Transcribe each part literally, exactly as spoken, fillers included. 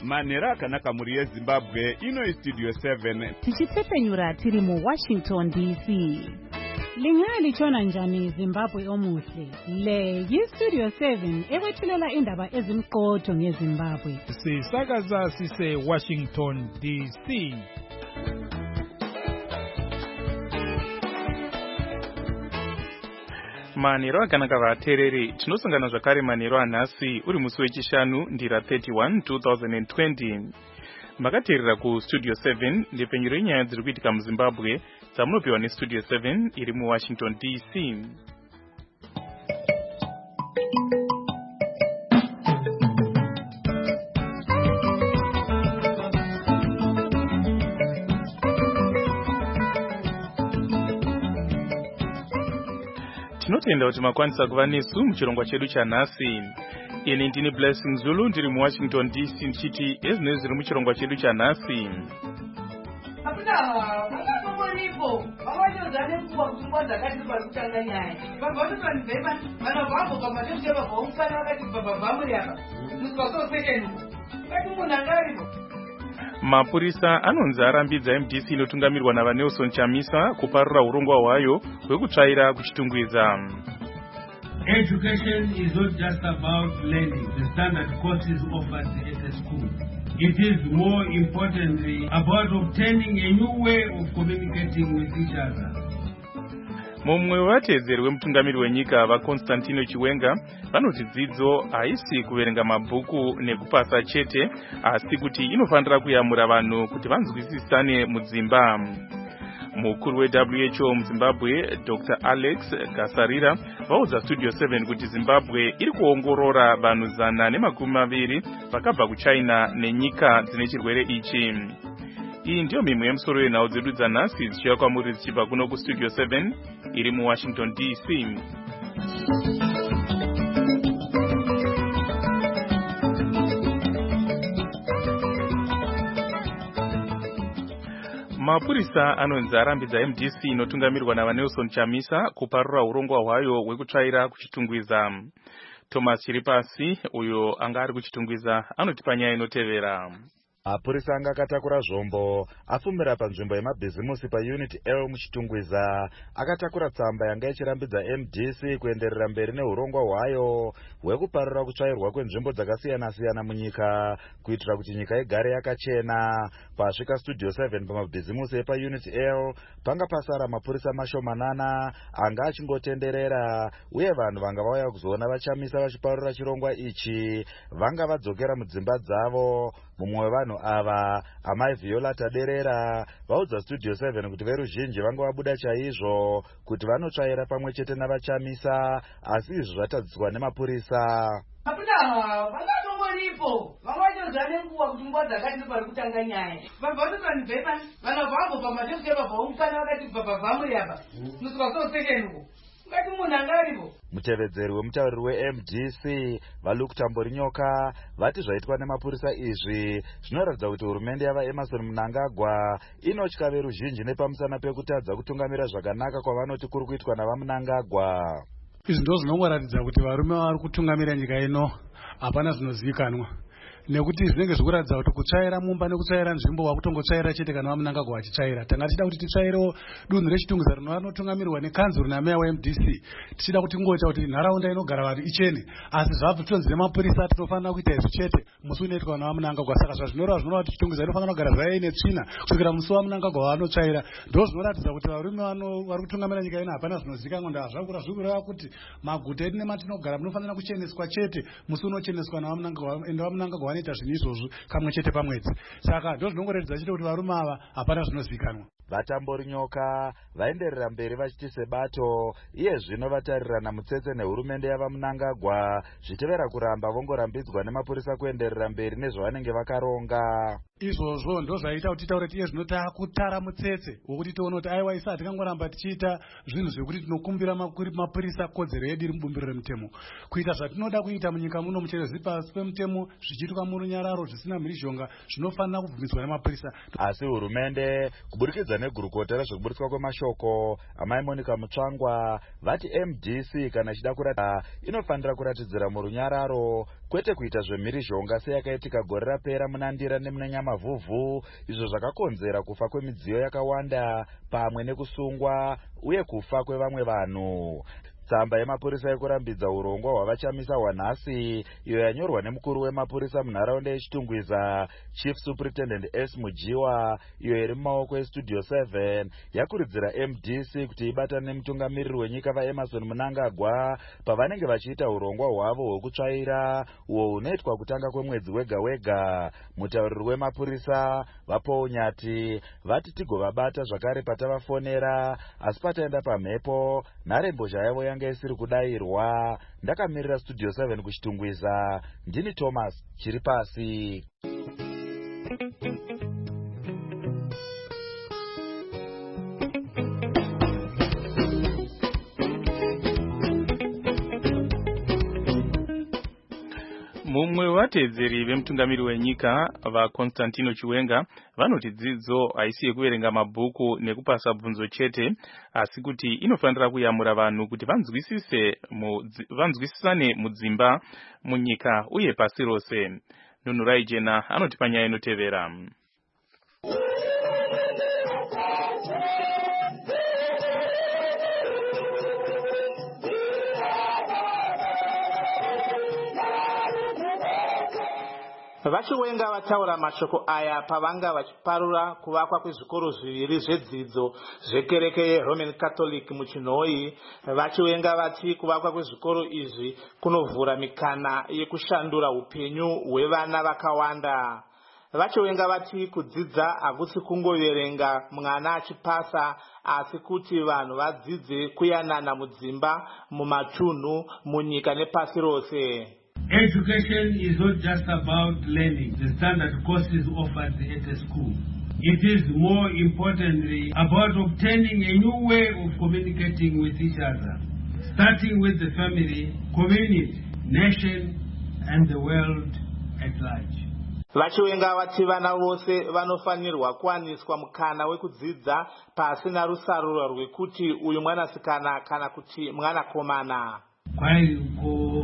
manhero akanaka muri yezimbabwe. Ino Studio seven tichitsepenyura tiri mu Washington D C. Lingali chona njani Zimbabwe omuhle. Le yi Studio seven ekwethulela indaba ezimqotho ngeZimbabwe. Sisakaza sise Washington D C. Manhero akanaka vateereri, tinosangana zvakare manhero anhasi uri musi wechishanu ndira thirty-one two thousand twenty. Makateerera ku Studio seven ndepfenyuro yenyaya dziri kuitika muZimbabwe dzamunopiwa neStudio seven iri muWashington D C. Tinotenda kuti makwanisa kuva nesu muchirongwa chedu chanhasi. Ini ndini Blessing Zulu ndiri muWashington D C ndichiti ezinezvi zviri muchirongwa chedu chanhasi. Apana vakatomoripo vavachozane kuwa kutungwa dzakati pari kutanga nyaya vabva vatopanibhema vana vavo pamateuche vabva vomufana vakati bhabha vamuri apa musikasosekeni kati munhu anga aripo. Mapurisa anonzi arambidza M D C inotungamirwa navaNelson Chamisa kuparura urongwa hwayo hwekutsvaira kuchitungwiza. Education is not just about learning the standard courses offered at the school. It is more importantly about obtaining a new way of communicating with each other. Mumwe wevatedzeri wemutungamiri wenyika vaConstantino Chiwenga vanoti dzidzo haisi kuverenga mabhuku nekupasa chete, asi kuti inofanira kuyamura vanhu kuti vanzwisisane mudzimba. Mukuru we-W H O muZimbabwe Doctor Alex Gasarira vaudza Studio seven kuti Zimbabwe iri kuongorora vanhu zana nemakumi maviri vakabva kuChina nenyika dzine chirwere ichi. Iyi ndiyo mimwe yemusoro yenhau dzedu dzanhasi dzichiuya kwamuri dzichibva kuno kuStudio seven iri muWashington D C. Mapurisa anonzi arambidza M D C inotungamirwa navaNelson Chamisa kuparura urongwa hwayo hwekutsvaira kuchitungwiza. Thomas Chiripasi uyo anga ari kuchitungwiza anotipa nyaya inotevera. Mapurisa anga akatakura zvombo afumira panzvimbo yemabhizimusi paUnit L muchitungwiza akatakura tsamba yanga ichirambidza M D C kuenderera mberi neurongwa hwayo hwekuparura kutsvairwa kwenzvimbo dzakasiyana-siyana munyika kuitira kuti nyika igare yakachena. Pasvika Studio seven pamabhizimusi epaUnit L panga pasara mapurisa mashomanana anga achingotenderera, uye vanhu vanga vauya kuzoona vaChamisa vachiparura chirongwa ichi vanga vadzokera mudzimba dzavo. Mumwe wevanhu ava amai Viola Taderera vaudza Studio seven kuti veruzhinji vanga vabuda chaizvo kuti vanotsvaira pamwe chete navaChamisa, asi izvi zvatadziswa nemapurisa. Apana vakatomoripo vavachozane kuwa kuti nguva dzakati pari kutanga nyaya vabva vatopanibhema vana vavo pamateuche vabva vomufana vakati bhabha vamuri apa musikasosekeni ngati munhu anga aripo. Mutevedzeri wemutauriri we-M D C vaLukutamborinyoka vati zvaitwa nemapurisa izvi zvinoratidza kuti hurumende yavaEmerson Mnangagwa inotya veruzhinji nepamusana pekutadza kutungamira zvakanaka kwavanoti kuri kuitwa navaMnangagwa. Izvi ndo zvinongoratidza kuti varume vari kutungamira nyika ino hapana zvinozivikanwa, nekuti zvinenge zvikuratidza kuti kutsvaira mumba nekutsvaira nzvimbo wakutongotsvaira chete kana vaMnangagwa vachitsvaira. Tanga tichida kuti titsvairewo dunhu rechitungwiza rinotungamirwa nekanzuru nameya weM D C, tichida kuti ngoita kuti nharaunda inogara vanhu ichene, asi zvabva tonzi nemapurisa tinofanira kuita izvi chete musi unoitwa navaMnangagwa. Saka zvazvinoreva zvinova kuti chitungwiza inofanira kugara zvaine tsvina kusvikira musi waMnangagwa waanotsvaira. Ndo zvinoratidza kuti varume vari kutungamira nyika ino hapana zvinozivikanwa. Ndazvakura zvikureva kuti maguta edu nematinogara munofanira kucheneswa chete musi unocheneswa navaMnangagwa, ende vaMnangagwa vanoita zvinhu izvozvo kamwe chete pamwedzi. Saka ndo zvinongoratidza chete kuti varume ava hapana zvinozivikanwa. Vatamborinyoka vaenderera mberi vachiti sebato iye zvino vatarirana mutsetse nehurumende yavaMnangagwa zvichevera kuramba vongorambidzwa nemapurisa kuenderera mberi nezvavanenge vakaronga. Izvozvo ndo zvaita kuti taure tiye zvino takutara mutsetse wokuti tione kuti aiwa isa hatingangoramba tichiita zvinhu zvekuti tinokumbira mapurisa kodzero yedu iri mubumbiro remutemo kuita zvatinoda kuita munyika muno mucherezi pasi pemutemo zvichiitwa murunyararo zvisina mhirizhonga zvinofanira kubvumidzwa nemapurisa. Asi hurumende kuburikidza negurukota rezvekuburitswa kwemashoko amai Monica Mutsvangwa vati M D C kana chida kurata inofanira kuratidzira murunyararo kwete kuita zvemhirizhonga seyakaitika gore rapera munandira nemunanyamavhuvhu, izvo zvakakonzera kufa kwemidziyo yakawanda pamwe nekusungwa uye kufa kwevamwe vanhu. Tsamba yemapurisa yekurambidza urongwa hwavachamisa wanhasi iyo yanyorwa nemukuru wemapurisa munharaunda yeChitungwiza Chief Superintendent S Mujiwa iyo iri mumaoko eStudio seven yakurudzira M D C kuti ibatane nemutungamiriri wenyika vaEmerson Mnangagwa pavanenge vachiita urongwa hwavo hwekutsvaira uwo hunoitwa kutanga kwemwedzi wega wega. Mutauriri wemapurisa vaPaul Nyati vati tigovabata zvakare patavafonera asi pataenda pamhepo nharembozha yavo yanga isiri kudairwa. Ndakamirira Studio seven kuChitungwiza, ndini Thomas Chiripasi. Mumwe watedzeri vemutungamiri wenyika vaConstantino Chiwenga vanoti dzidzo haisi yekuverenga mabhuku nekupasa bvunzo chete, asi kuti inofanira kuyamura vanhu kuti vanzwisise vanzwisisane mudzimba, munyika uye pasi rose. Nunurai Jena anoti panyaya inotevera. Vachiwenga vataura mashoko aya pavanga vachiparura kuvakwa kwezvikoro zviviri zvedzidzo zvekereke yeRoman Catholic muChinhoi. Vachiwenga vati kuvakwa kwezvikoro izvi kunovhura mikana yekushandura upenyu hwevana vakawanda. Vachiwenga vati kudzidza hakusi kungoverenga mwana achipasa, asi kuti vanhu vadzidze kuyanana mudzimba, mumatunhu, munyika nepasi rose. Education is not just about learning the standard courses offered at a school. It is more importantly about obtaining a new way of communicating with each other, starting with the family, community, nation, and the world at large. Vachiwenga vati vana vose vanofanirwa kuwaniswa mukana wekudzidza pasina rusaruro rwekuti uyu mwanasikana kana kuti mwanakomana. Kwaiko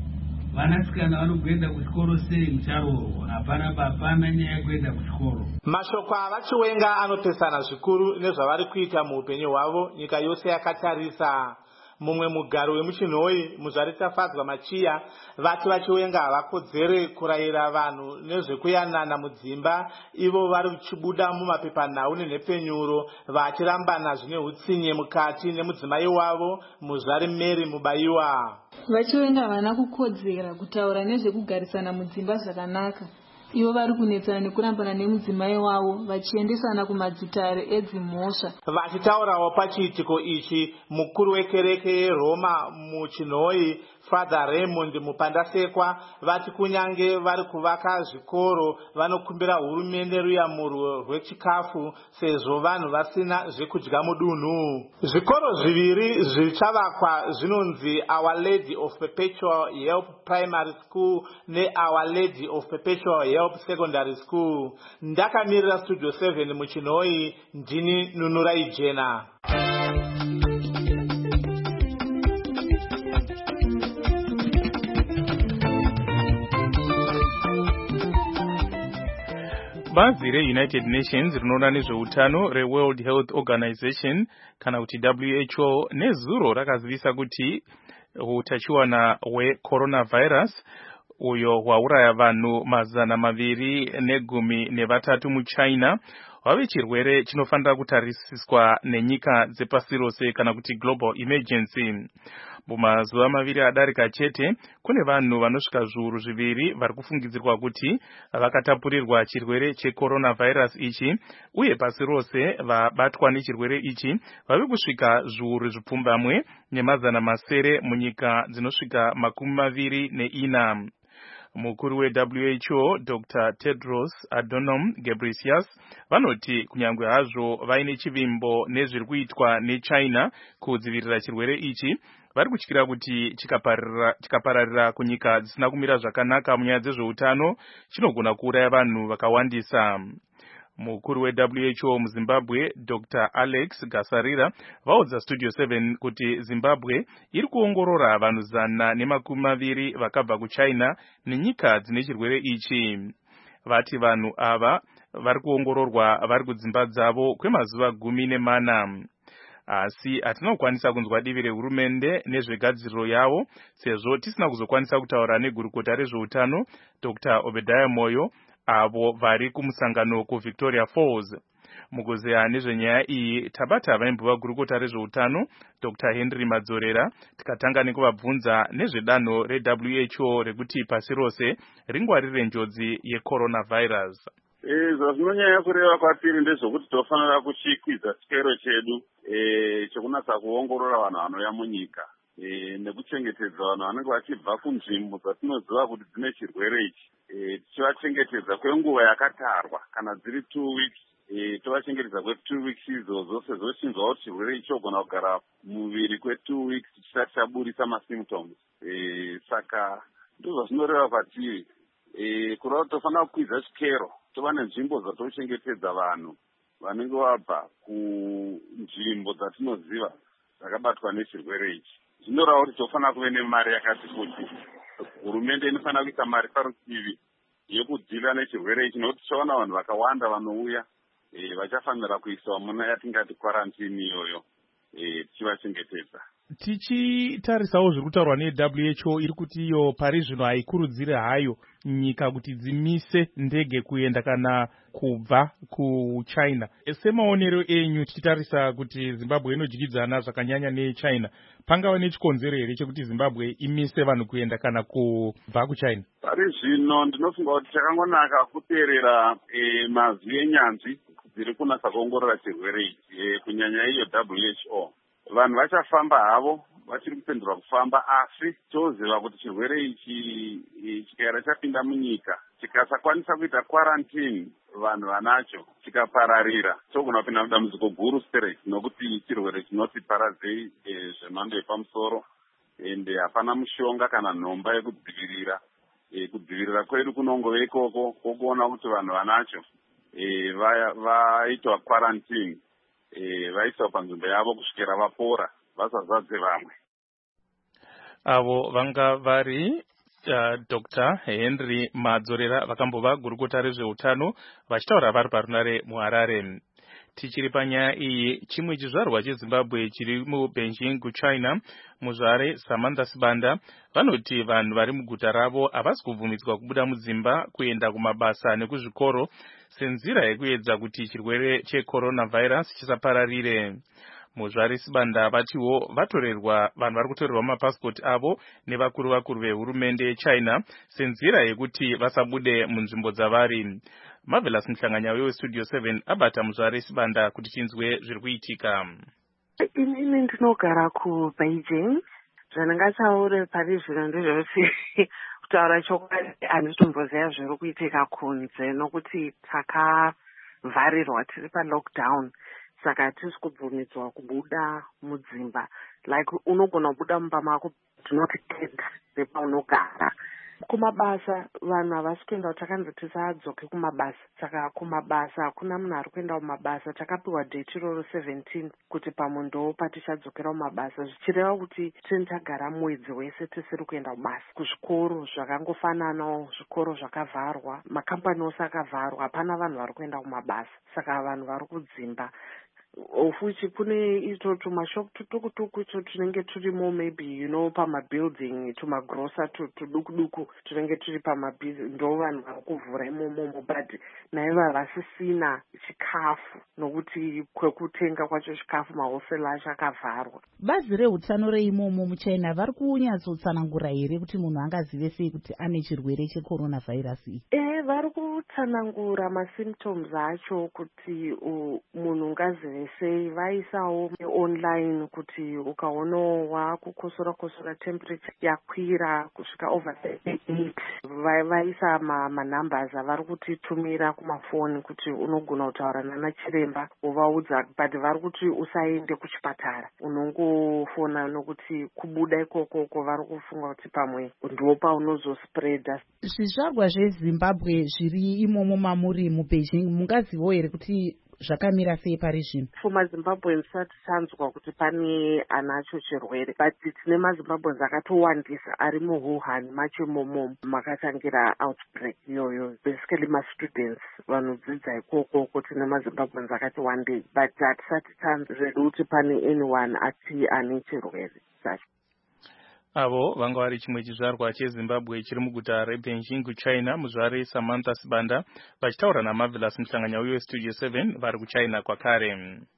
vanasikana vanoenda kuchikoro sei mucharoro, hapana hapana nyaya yekuenda kuchikoro. Mashoko avachiwenga anopesana zvikuru nezvavari kuita muupenyu hwavo nyika yose yakatarisa. Mumwe mugaro wemuChinhoi muzvaritafadzwa Machiya vati Vachiwenga havakodzere kurayira vanhu nezvekuyanana mudzimba, ivo vari kuchibuda mumapepanhau nenhepfenyuro vachirambana zvine utsinye mukati nemudzimai wavo muzvari Mary Mubayiwa. Vachiwenga havana kukodzera kutaura nezvekugarisana mudzimba zvakanaka. Ivo vari kunetsana nekurambana nemudzimai wavo vachiendesana kumadzitare edzimhosva. Vachitaurawo pachiitiko ichi, mukuru wekereke yeRoma muChinhoi Father Raymond Mupandasekwa vati kunyange vari kuvaka zvikoro vanokumbira hurumende ruyamurwo rwechikafu sezvo vanhu vasina zvekudya mudunhu. Zvikoro zviviri zvichavakwa zvinonzi Our Lady of Perpetual Help Primary School ne Our Lady of Perpetual Help Secondary School. Ndakamirira Studio seven muChinhoi, ndini Nunurai Jena. Bazi reUnited Nations rinoona nezveutano reWorld Health Organization kana kuti W H O nezuro rakazivisa kuti utachiwana hwecoronavirus uyo hwauraya vanhu mazana maviri negumi nevatatu muChina wave chirwere chinofanira kutarisiswa nenyika dzepasi rose kana kuti global emergency. Mumazuva maviri adarika chete kune vanhu vanosvika zviuru zviviri vari kufungidzirwa kuti vakatapurirwa chirwere checoronavirus ichi, uye pasi rose vabatwa nechirwere ichi vave kusvika zviuru zvipfumbamwe nemazana masere munyika dzinosvika makumi maviri neina. Mukuru we-W H O Doctor Tedros Adhanom Ghebreyesus vanoti kunyangwe hazvo vaine chivimbo nezviri kuitwa neChina kudzivirira chirwere ichi, vari kutyira kuti chikapararira chikapararira kunyika dzisina kumira zvakanaka munyaya dzezveutano chinogona kuuraya vanhu vakawandisa. Mukuru we-W H O muZimbabwe Doctor Alex Gasarira vaudza Studio seven kuti Zimbabwe iri kuongorora vanhu zana nemakumi maviri vakabva kuChina nenyika dzine chirwere ichi. Vati vanhu ava vari kuongororwa vari kudzimba dzavo kwemazuva gumi nemana. Asi hatina kukwanisa kunzwa divi rehurumende nezvegadziriro yavo sezvo tisina kuzokwanisa kutaura negurukota rezveutano Doctor Obadiah Moyo avo vari kumusangano kuVictoria Falls. Mukuzeya nezvenyaya iyi tabata vaimbova gurukota rezveutano Doctor Henry Madzorera tikatanga nekuvabvunza nezvedanho re-W H O rekuti pasi rose ringwarire njodzi yecoronavirus. Eh zvazvinonyanya kureva kwatiri ndezvokuti tofanira kuchikwidza chikero chedu eh chekunatsa kuongorora vanhu vanouya munyika eh nekuchengetedza vanhu vanenge vachibva kunzvimbo dzatinoziva kuti dzine chirwere ichi eh tichivachengetedza kwenguva yakatarwa kana dziri two weeks eh tovachengetedza kwe-two weeks izvozo sezvo chinzwa kuti chirwere ichi chogona kugara muviri kwe-two weeks chisati chaburisa masymptoms eh saka ndozvazvinoreva kwatiri eh kureva kuti tofanira kukwidza chikero tova nenzvimbo dzatochengetedza vanhu vanenge vabva kunzvimbo dzatinoziva dzakabatwa nechirwere ichi. Zvinoreva kuti tofanira kuve nemari yakati kuti hurumende inofanira kuisa mari parutivi yekudzira nechirwere ichi nokuti tichaona vanhu vakawanda vanouya vachafanira kuiswa muna yatingati quarantine iyoyo tichivachengetedza. Tichitarisawo zviri kutaurwa ne-W H O iri kuti iyo pari zvino haikurudzire hayo nyika kuti dzimise ndege kuenda kana kubva kuChina. Semaonero enyu tichitarisa kuti Zimbabwe inodyidzana zvakanyanya neChina, pangava nechikonzero here chekuti Zimbabwe imise vanhu kuenda kana kubva kuChina? Pari zvino ndinofunga kuti chakangonaka kuteerera mazwi enyanzvi dziri kunatsa kuongorora chirwere ichi kunyanya iyo W H O. Vanhu vachafamba havo vachiri kupendura kufamba, asi toziva kuti chirwere ichi chikaera chapinda munyika chikasakwanisa kuita quarantine vanhu vanacho chikapararira togona kupinda mudambudziko guru straight nokuti chirwere chinoti paradzei zvemhando yepamusoro ende hapana mushonga kana nhomba yekudzivirira. Kudzivirira kwedu kunongove ikoko kwokuona kuti vanhu vanacho vaitwa quarantine vaiswa panzvimbo yavo kusvikira vapora vasazadze vamwe. Avo vanga vari uh, Doctor Henry Madzorera vakambova gurukota rezveutano vachitaura vari parunare muHarare. Tichiri panyaya iyi, chimwe chizvarwa cheZimbabwe chiri muBeijing kuChina, muzvare Samantha Sibanda vanoti vanhu vari muguta ravo havasi kubvumidzwa kubuda mudzimba kuenda kumabasa nekuzvikoro senzira yekuedza kuti chirwere checoronavirus chisapararire. Muzvare Sibanda vatiwo vatorerwa vanhu vari kutorerwa mapasipoti avo nevakuru vakuru vehurumende yeChina senzira yekuti vasabude munzvimbo dzavari. Marvelous Mhlanganya weStudio seven abata muzvare Sibanda kuti tinzwe zviri kuitika. Ini ndinogara kuBeijing. Zvandingataure pari zvino ndezvekuti kutaura chokwadi handitomboziva zviri kuitika kunze nokuti takavharirwa tiri palockdown. Saka hatisi kubvumidzwa kubuda mudzimba. Like unogona kubuda mumba mako not tent nepaunogara. Kumabasa vanhu havasi kuenda, takanzi tisadzoke kumabasa. Saka kumabasa hakuna munhu ari kuenda kumabasa. Takapiwa date roro seventeen kuti pamundo patichadzokera kumabasa, zvichireva kuti tini tagara mwedzi wese tisiri kuenda kubasa. Kuzvikoro zvakangofananawo, zvikoro zvakavharwa, makambani ose akavharwa, hapana vanhu vari kuenda kumabasa. Saka vanhu vari kudzimba. Ofuchi kune ito tumashop tutukutuku ito tunenge turimo maybe you know pamabuilding tumagrosa tudukuduku tunenge turi pamabuilding ndo vanhu vari kuvhura imomo but naivo havasisina chikafu nokuti kwekutenga kwacho chikafu mahosela acho akavharwa. Bazi reutano reimomo muChina vari kunyatsotsanangura here kuti munhu angazive sei kuti ane chirwere checoronavirus iyi? Eh vari kutsanangura masymptoms acho kuti munhu ungazive vese vaisawo online kuti ukaona wakukosora kosora temperature yakwira kusvika over thirty-eight vaisa manumbers avari kutitumira kumafoni kuti unogona kutaura nana chiremba uvaudza, but vari kuti usaende kuchipatara, unongofona nokuti kubuda ikoko vari kufunga kuti pamwe ndo paunozospreada. Zvizvarwa zveZimbabwe zviri imomo mamuri muBeijing, mungazivo here kuti zvakamira sei pari zvino? For maZimbabweans tisati tanzwa kuti pane anacho chirwere, but tine maZimbabweans akatowandisa ari muWuhan macho imomo makatangira outbreak iyoyo, basically mastudents vanodzidza ikoko. Tine maZimbabweans akati wandei, but hatisati tanzwa zvedu kuti pane anyone ati ane chirwere chacho. Avo vanga vari chimwe chizvarwa cheZimbabwe chiri muguta reBeijing kuChina, muzvare Samantha Sibanda vachitaura naMarvelous Muhlanganya weUS Studio seven vari kuChina kwakare.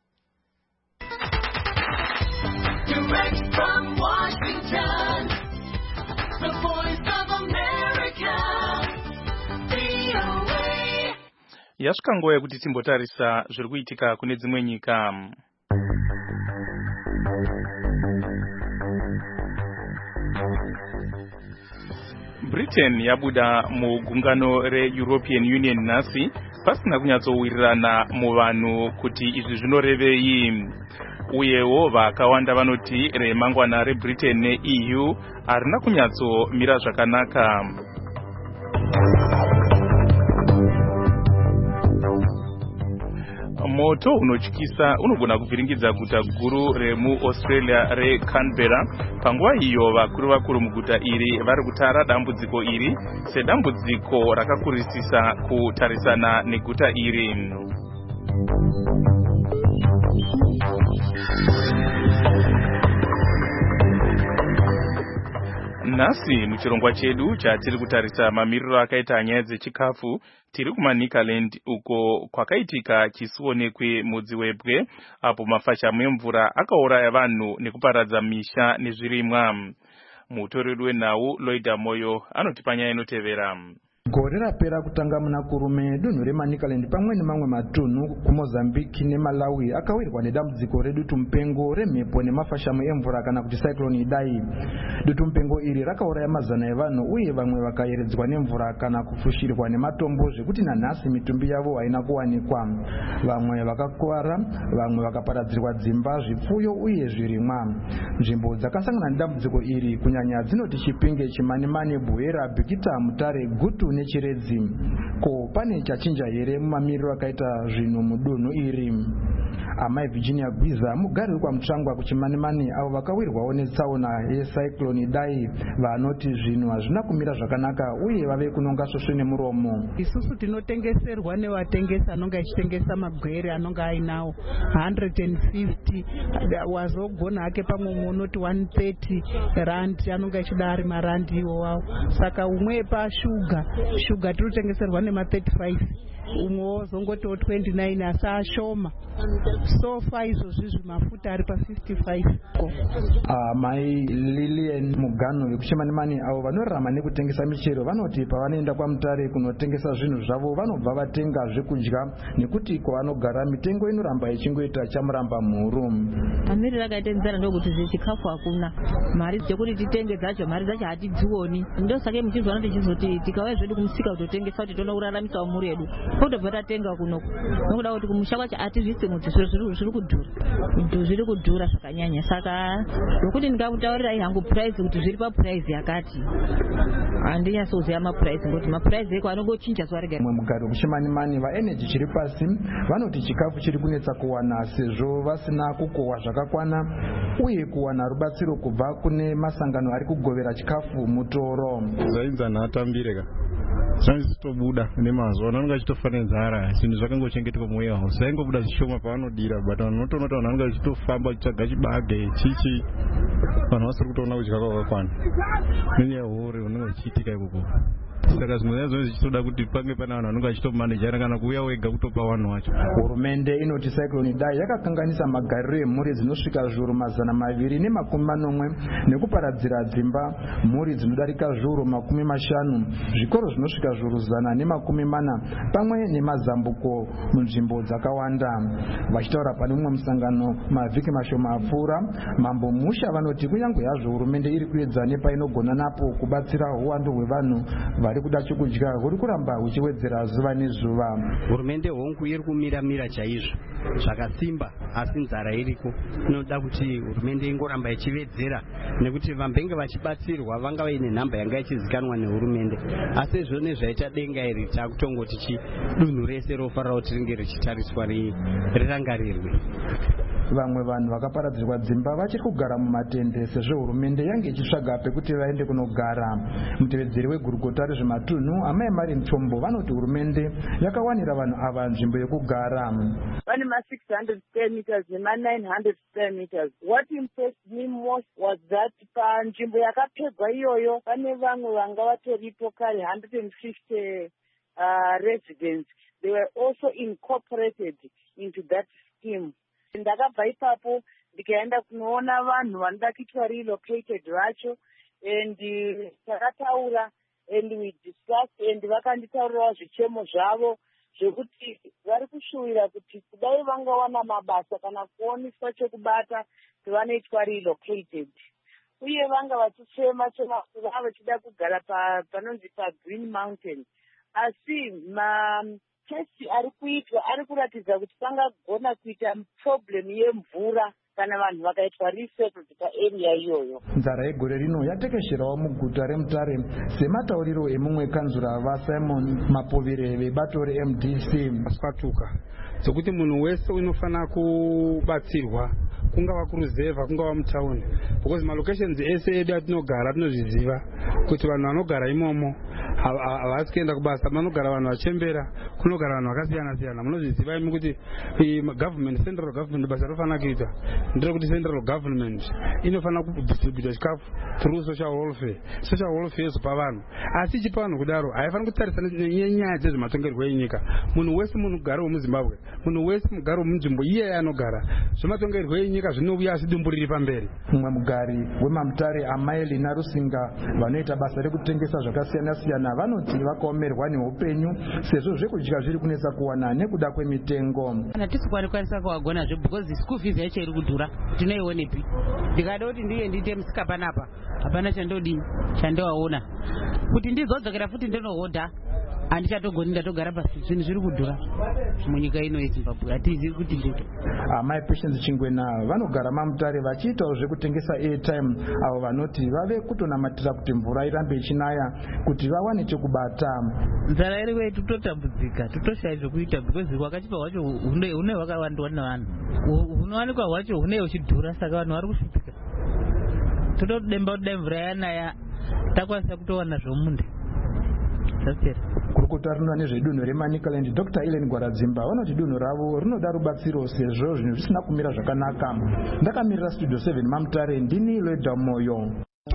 Direct from Washington, the voice of America, V O A. Yasvika nguva yekuti timbotarisa zviri kuitika kune dzimwe nyika. Britain yabuda mugungano reEuropean Union nhasi pasina kunyatsowirirana muvanhu kuti izvi zvinorevei. Uyewo vakawanda vanoti remangwana reBritain neE U harina kunyatsomira zvakanaka. Moto unotyisa unogona kuvhiringidza guta guru remuAustralia reCanberra panguva iyo vakuru vakuru muguta iri vari kutara dambudziko iri sedambudziko rakakurisisa kutarisana neguta iri. Nhasi muchirongwa chedu chatiri kutarisa mamiriro akaita nyaya dzechikafu tiri kumaNicaland uko kwakaitika chisionekwe mudzi webwe apo mafashamu emvura akauraya vanhu nekuparadza misha nezvirimwa. Mutoreri wenhau Loida Moyo anotipa nyaya inotevera. Gore rapera kutanga muna kurume dunhu reManicaland pamwe nemamwe matunhu kuMozambique neMalawi akawirwa nedambudziko redutu mupengo remhepo nemafashamu emvura kana kuti cyclone Idai. Dutu mupengo iri rakauraya mazana evanhu uye vamwe vakayeredzwa nemvura kana kufushirwa nematombo zvekuti nanhasi mitumbi yavo haina kuwanikwa. Vamwe vakakuwara, vamwe vakaparadzirwa dzimba, zvipfuyo uye zvirimwa. Nzvimbo dzakasangana nedambudziko iri kunyanya dzinoti Chipinge, Chimanimani, Bwera, Bikita, Mutare, Gutu nechiredzi. Ko pane chachinja here mumamiriro akaita zvinhu mudunhu iri? Amai Virginia Gwiza mugari kwa Mutsvangwa kuChimanimani avo vakawirwawo netsaona yecyclone Idai vanoti zvinhu hazvina kumira zvakanaka uye vave kunonga svosve nemuromo. Isusu tinotengeserwa nevatengesa anonga achitengesa magwere anonga ainawo one hundred fifty wazogona hake pamwe munoti one thirty rand anonga achida ari marandi iwowawo. Saka umwe pashuga shuga tinotengeserwa nema thirty-five umwe wozongotiwo twenty-nine asi ashoma. Sofa izvozvi mafuta ari pa fifty-five. Mai Lilian Mugano vekuChimanimani avo vanorarama nekutengesa michero vanoti pavanoenda kwaMutare kunotengesa zvinhu zvavo vanobva vatenga zvekudya nekuti kwavanogara mitengo inoramba ichingoita chamuramba mhuru. Mamiriro akaita nzara ndokuti zvechikafu hakuna, mari dzekuti titenge dzacho mari dzacho hatidzioni. Ndosaka muchizwana tichizoti tikauya zvedu kumusika kutotengesa kuti toona kuraramisawo mhuri yedu totobva tatenga kunoko nokuda kuti kumusha kwacho atizvisi kuti zviro zviri kudhura zviri kudhura zvakanyanya. Saka nokuti ndingakutaurira hangu price kuti zviri paprice yakati handinyasoziva maprice ngekuti maprice eko anongochinja zuva rega. Mumwe mugari wekuChimanimani vaenergy chiri pasi vanoti chikafu chiri kunetsa kuwana sezvo vasina kukohwa zvakakwana uye kuwana rubatsiro kubva kune masangano ari kugovera chikafu mutoro. Zvainza nhatambireka zvaizitobuda nemazuva anonga achitofa nzara zvinhu zvakangochengetwa muwarehouse zvaingobuda zvishoma pavanodira but vanhu unotoona kuti vanhu vanonga vachitofamba vachitsvaga chibage chichi vanhu vasiri kutoona kudya kwakakwana nenyaya hore unenge uchiitika ikoko. saka zvimwe zvazvo zvichitoda kuti pange pana vanhu vanenge vachitomanejara kana kuuya wega kutopa vanhu vacho. Hurumende inoti Cyclone Idai yakakanganisa magariro emhuri dzinosvika zviuru mazana maviri nemakumi manomwe nekuparadzira dzimba mhuri dzinodarika zviuru makumi mashanu, zvikoro zvinosvika zviuru zana nemakumi mana pamwe nemazambuko munzvimbo dzakawanda. Vachitaura pane mumwe musangano mavhiki mashoma apfuura, Mambo Musha vanoti kunyange yazvo hurumende iri kuedza nepainogona napo kubatsira uwandu hwevanhu vari kuda chokudya huri kuramba huchiwedzera zuva nezuva. Hurumende hongu iri kumira mira chaizvo zvakasimba, asi nzara iriko. Inoda kuti hurumende ingoramba ichiwedzera nekuti vambenge vachibatsirwa vanga vaine nhamba yanga ichizikanwa nehurumende, asi zvone zvaita denga iri takutongoti chi dunhu rese rofarira kuti ringe richitariswa rirangarirwe. Vamwe vanhu vakaparadzirwa dzimba vachiri kugara mumatende sezvo hurumende yange ichitsvaga pekuti vaende kunogara. Mutevedzeri wegurukota rezvematunhu Amai Mari Mchombo vanoti hurumende yakawanira vanhu ava nzvimbo yekugara. Vane ma six hundred square meters nema nine hundred square meters. What impressed me most was that panzvimbo yakapedzwa iyoyo pane vamwe vanga vatoripo kare one hundred fifty uh, residents. They were also incorporated into that scheme. Ndakabva ipapo ndikaenda kunoona vanhu vanoda kuitwa relocated vacho, and takataura and we discussed and vakanditaurirawo zvichemo zvavo zvekuti vari kushuwira kuti kudai vangawana mabasa kana kuoniswa chekubata vanoitwa relocated, uye vanga vachichema chema vava vachida kugara panonzi pa Green Mountain, asi ma testi ari kuitwa ari kuratidza kuti pangagona kuita problem yemvura kana vanhu vakaitwa resettled paarea iyoyo. Nzara yegore rino yatekesherawo muguta reMutare sematauriro emumwe kanzura vaSimon Mapovire vebato reM D C. Kwatuka dzokuti munhu wese unofanira kubatsirwa, kungava kuruzevha kungava mutauni, because malocations ese edu atinogara tinozviziva kuti vanhu vanogara imomo havasi kuenda kubasa, vanogara vanhu vachembera, kunogara vanhu vakasiyana siyana. Munozviziva imi kuti government, central government basa rofanira kuita ndere kuti central government inofanira kudistributa chikafu through social welfare. Social welfare yozopa vanhu, asi ichipa vanhu kudaro haifaniri kutarisana nenyaya dzezvematongerwo enyika. Munhu wese munhu mugari wemuZimbabwe, munhu wese mugari wemunzvimbo iye anogara, zvematongerwo enyika zvinouya asi dumbu riri pamberi. Mumwe mugari weMamutare Amaeli naRusinga vanoita basa rekutengesa zvakasiyana siyana vanoti vakaomerwa neupenyu sezvo zvekudya zviri kunetsa kuwana nekuda kwemitengo. Kana tisi kwanikwanisa kuwagona zve because school fees yacho iri kudhura, tinoionepi? Ndikada kuti ndiye ndiite musika panapa hapana chandodini chandowaona kuti ndizodzokera futi ndinohodha handichatogoni ndatogara pasi, zvinhu zviri kudhura munyika ino yeZimbabwe, hatizivi kuti ndito. Amai Patience Chingwena vanogara Mamutare vachiitawo zvekutengesa airtime, avo vanoti vave kutonamatira kuti mvura irambe ichinaya kuti vawane chekubata. Nzara iri kwedu totambudzika, totoshaya zvekuita because hwakachipa hwacho hune hwakawandwa navanhu, hunowanikwa hwacho hune huchidhura, saka vanhu vari kushupika. Totodemba kudai mvura yanaya takwanisa kutowana zvomunda. Kurukota rinoona nezvedunhu reManicaland Doctor Ellen Gwaradzimba vanoti dunhu ravo rinoda rubatsiro sezvo zvinhu zvisina kumira zvakanaka. Ndakamirira Studio seven Mamutare, ndini Loida Moyo.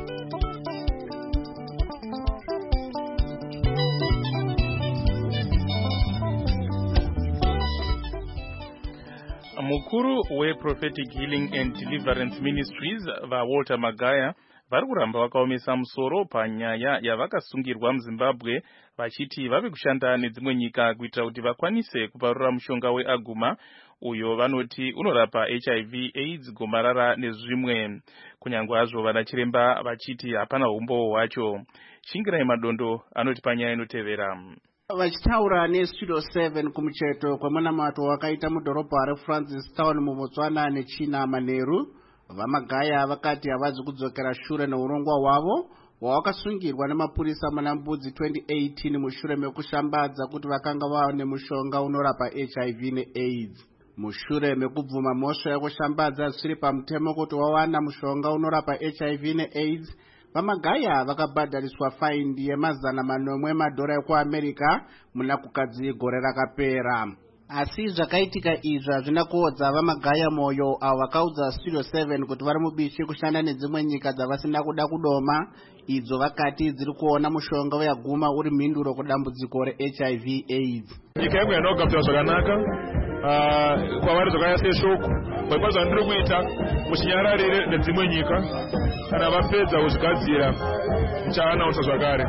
Mukuru weProphetic Healing and Deliverance Ministries vaWalter Magaya vari kuramba vakaomesa musoro panyaya yavakasungirwa muZimbabwe vachiti vave kushanda nedzimwe nyika kuitira kuti vakwanise kuparura mushonga weAguma uyo vanoti unorapa H I V AIDS, gomarara nezvimwe. Kunyange hazvo vana chiremba vachiti hapana umbo hwacho. Shingirai Madondo anoti panyaya inotevera. Vachitaura neStudio seven kumucheto kwemunamato wakaita mudhorobha reFrancistown muBotswana nechina Maneru, vaMagaya vakati havazi kudzokera shure neurongwa hwavo hwavakasungirwa nemapurisa muna Mbudzi twenty eighteen mushure mekushambadza kuti vakanga vaone mushonga unorapa H I V neAIDS. Mushure mekubvuma mhosva yekushambadza zvisiri pamutemo kuti wawana mushonga unorapa H I V neAIDS, vaMagaya vakabhadhariswa faindi yemazana manomwe madhora ekuAmerica muna kukadzi gore rakapera. asi zvakaitika izvi hazvina kuodza vamagaya moyo avo vakaudza studio seven kuti vari mubishi kushanda nedzimwe nyika dzavasina kuda kudoma idzo vakati dziri kuona mushonga weyaguma uri mhinduro kudambudziko reH I V AIDS. Nyika yangu yanogadzira zvakanaka kwavari zvakaya seshoko kwaipa zvandiri kuita muchinyararire nedzimwe nyika kana vapedza kuzvigadzira muchaanaunsa zvakare.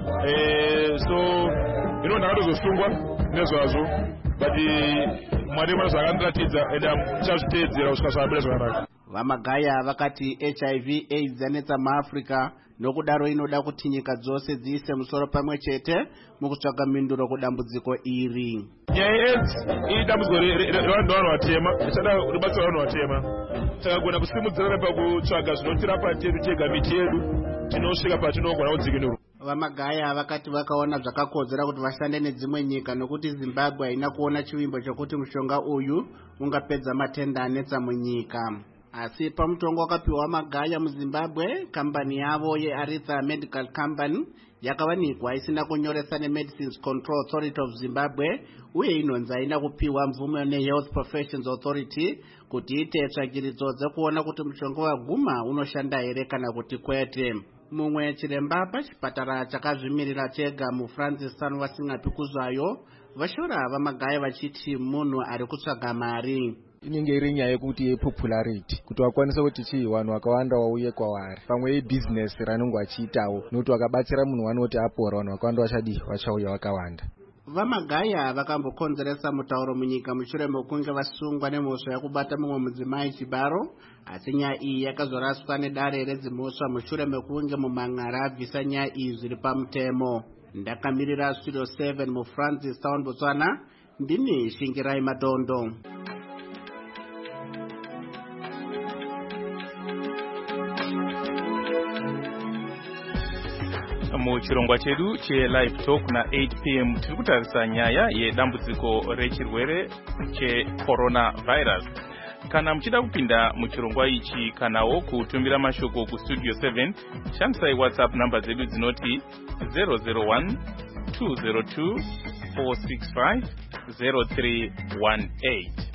So ino ndakatozosungwa nezvazvo but mwari mana zvakandiratidza ende muchazviteedzera kusvika zvabira zvakanaka. Vamagaya vakati H I V AIDS yanetsa muAfrica nokudaro inoda kuti nyika dzose dziise musoro pamwe chete mukutsvaga mhinduro kudambudziko iri. Nyaya yeAIDS idambudziko revanhu vanhu vatema richada ribatsira vanhu vatema. Takagona kusimudzira pakutsvaga zvinotirapa tedu tega miti yedu tinosvika patinogona kudzikinurwa. Vamagaya vakati vakaona zvakakodzera kuti vashande nedzimwe nyika nokuti Zimbabwe haina kuona chivimbo chokuti mushonga uyu ungapedza matenda anetsa munyika. Asi pamutongo wakapiwa Magaya muZimbabwe, kambani yavo yeAritha Medical Company yakawanikwa isina kunyoresa neMedicines Control Authority of Zimbabwe uye inonzi haina kupiwa mvumo neHealth Professions Authority kuti ite tsvagidzo dzekuona kuti mushonga waguma unoshanda here kana kuti kwete. Mumwe chiremba pachipatara chakazvimirira chega muFranciston Wasingapikuzvayo vashora Vamagaya vachiti munhu ari kutsvaga mari. Inenge iri nyaya yekuti yepopularity kuti wakwanisa kuti chii vanhu vakawanda wauye kwavari pamwe yebusiness ranenge vachiitawo nokuti wakabatsira munhu wanoti apora vanhu vakawanda vachadi vachauya vakawanda. Vamagaya vakambokonzeresa mutauro munyika mushure mekunge vasungwa nemhosva yakubata mumwe mudzimai chibaro asi nyaya iyi yakazoraswa nedare redzimhosva mushure mekunge mumhan'ara abvisa nyaya iyi zviri pamutemo. Ndakamirira Studio seven muFranciston Botswana, ndini Shingirai Madondo. Muchirongwa chedu che-live talk na eight p m tiri kutarisa nyaya yedambudziko rechirwere checoronavirus. Kana muchida kupinda muchirongwa ichi kanawo kutumira mashoko kustudio seven, shandisai WhatsApp namba dzedu dzinoti zero zero one two zero two four six five zero three one eight.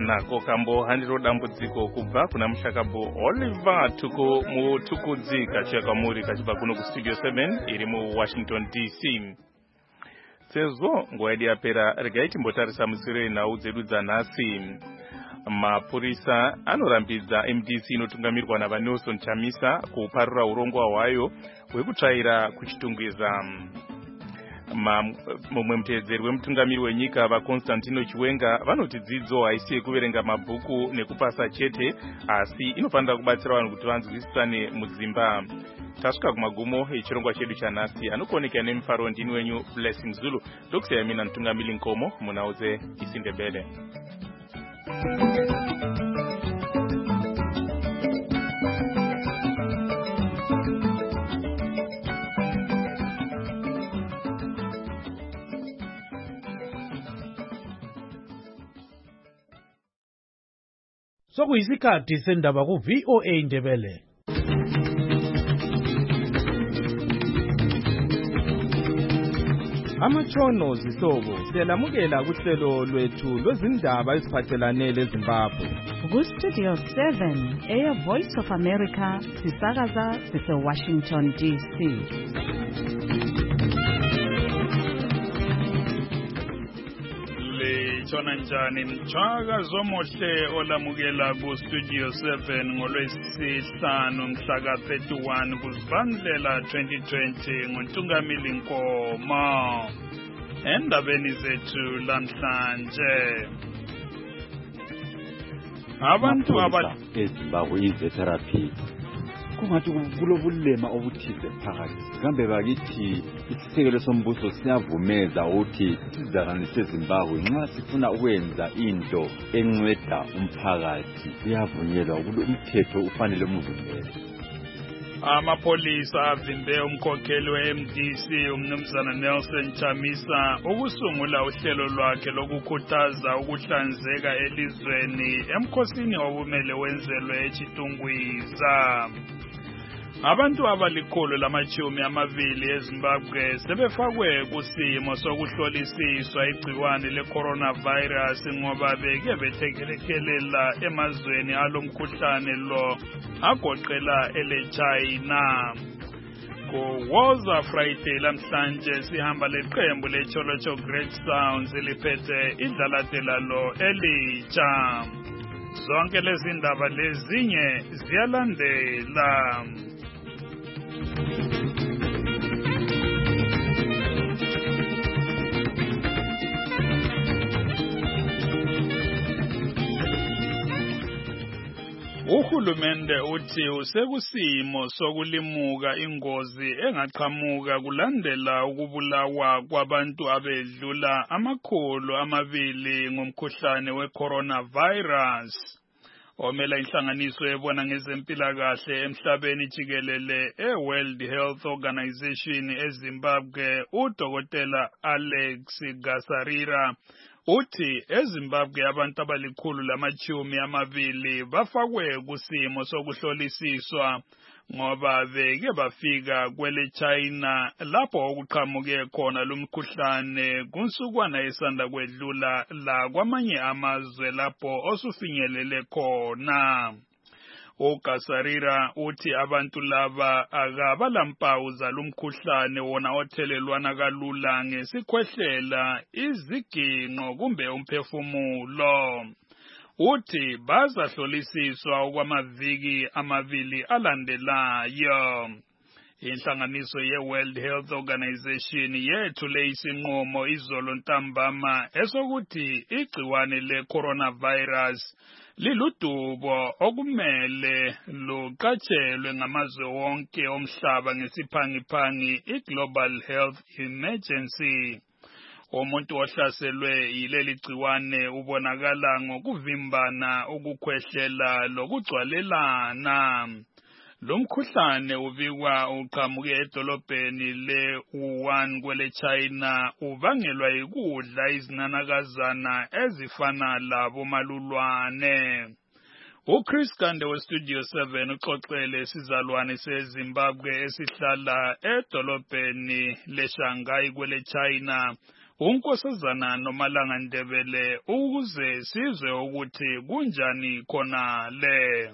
nako kambo handiro dambudziko kubva kuna mushakabvu Oliver tuko mutukudzi kachiyakamuri kachibva kuno kustudio seven iri muWashington D C. Sezvo nguva yedu yapera, regai timbotarisa musiro nhau dzedu dzanhasi. Mapurisa anorambidza M D C inotungamirwa naVanelson Chamisa kuparura urongwa hwayo hwekutsvaira kuchitungwiza. Mumwe muteedzeri wemutungamiri wenyika vaConstantino Chiwenga vanoti dzidzo haisi yekuverenga mabhuku nekupasa chete, asi inofanira kubatsira vanhu kuti vanzwisisane mudzimba. Tasvika kumagumo echirongwa chedu chanhasi, anokuoneka nemufaro ndini wenyu Blessing Zulu. Ndokusiyai mina mutungamiri Nkomo munhau dzeIsindebele. Sokuyisikhathi sendaba ku V O A Ndebele. Amatshono zihlobo siyalamukela kuhlelo lwethu lwezindaba eziphathelane leZimbabwe. Ku-Studio seven, Air Voice of America, sisakaza sise-Washington D C. Chona njani mchaka zomohle olamukela ku-Studio seven ngolwesihlanu mhlaka thirty-one kuZibandlela twenty twenty nguNtungamili Nkomo. Endabeni zethu lamhlanje, abantu aba eZimbabwe izetherapy kungathi kulobulema obuthize phakathi. Kambe bakithi isisekelo sombuso siyavumeza ukuthi sizizakazise eZimbabwe nxa sifuna ukwenza into enceda umphakathi, kuyavunyelwa ukuthi umthetho ufanele umvumele. Amapolisa avimbe umkhokheli we-M D C umnumzana Nelson Chamisa ukusungula uhlelo lwakhe lokukhuthaza ukuhlanzeka elizweni emkhosini obumele wenzelwe eChitungwiza. Abantu abalikhulu lamachumi amabili eZimbabwe sebefakwe kusimo sokuhlolisiswa igciwane le-coronavirus ngoba beke bethekelekela emazweni alomkhuhlane lo agoqela ele-China. Ku-Woza Friday lamhlanje sihamba leqembu leCholocho Great Sounds liphethe idlalate lalo elitsha. Zonke lezi ndaba lezinye ziyalandela. Uhulumende uthi usekusimo sokulimuka ingozi engaqhamuka kulandela ukubulawa kwabantu abedlula amakhulu amabili ngomkhuhlane we-coronavirus. Omela inhlanganiso ebona ngezempilakahle emhlabeni jikelele e-World Health Organization eZimbabwe, uDokotela Alex Gasarira uthi eZimbabwe abantu abalikhulu lamachumi amabili bafakwe kusimo sokuhlolisiswa ngoba beke bafika kwele China lapho okuqhamuke khona lumkhuhlane kunsukwana esanda kwedlula la kwamanye amazwe lapho osufinyelele khona. uGasarira uthi abantu laba akabalampawu zalumkhuhlane wona othelelwana kalula ngesikhwehlela, iziginqo kumbe umphefumulo. Uthi bazahlolisiswa okwamaviki amabili alandelayo. Inhlanganiso ye-World Health Organization yethule isinqumo izolo ntambama esokuthi igciwane le-coronavirus liludubo okumele luqatshelwe ngamazwe wonke omhlaba ngesiphangiphangi i-Global Health Emergency. Umuntu ohlaselwe yileli gciwane ubonakala ngokuvimbana, ukukhwehlela lokugcwalelana. Lomkhuhlane ubikwa uqhamuke edolobheni le-Wuhan kwele China ubangelwa yikudla izinanakazana ezifana labo malulwane. uChris Kande weStudio seven uxoxele sizalwane seZimbabwe esihlala edolobheni leShanghai kwele China unkosazana Nomalanga Ndebele ukuze sizwe ukuthi kunjani khona le.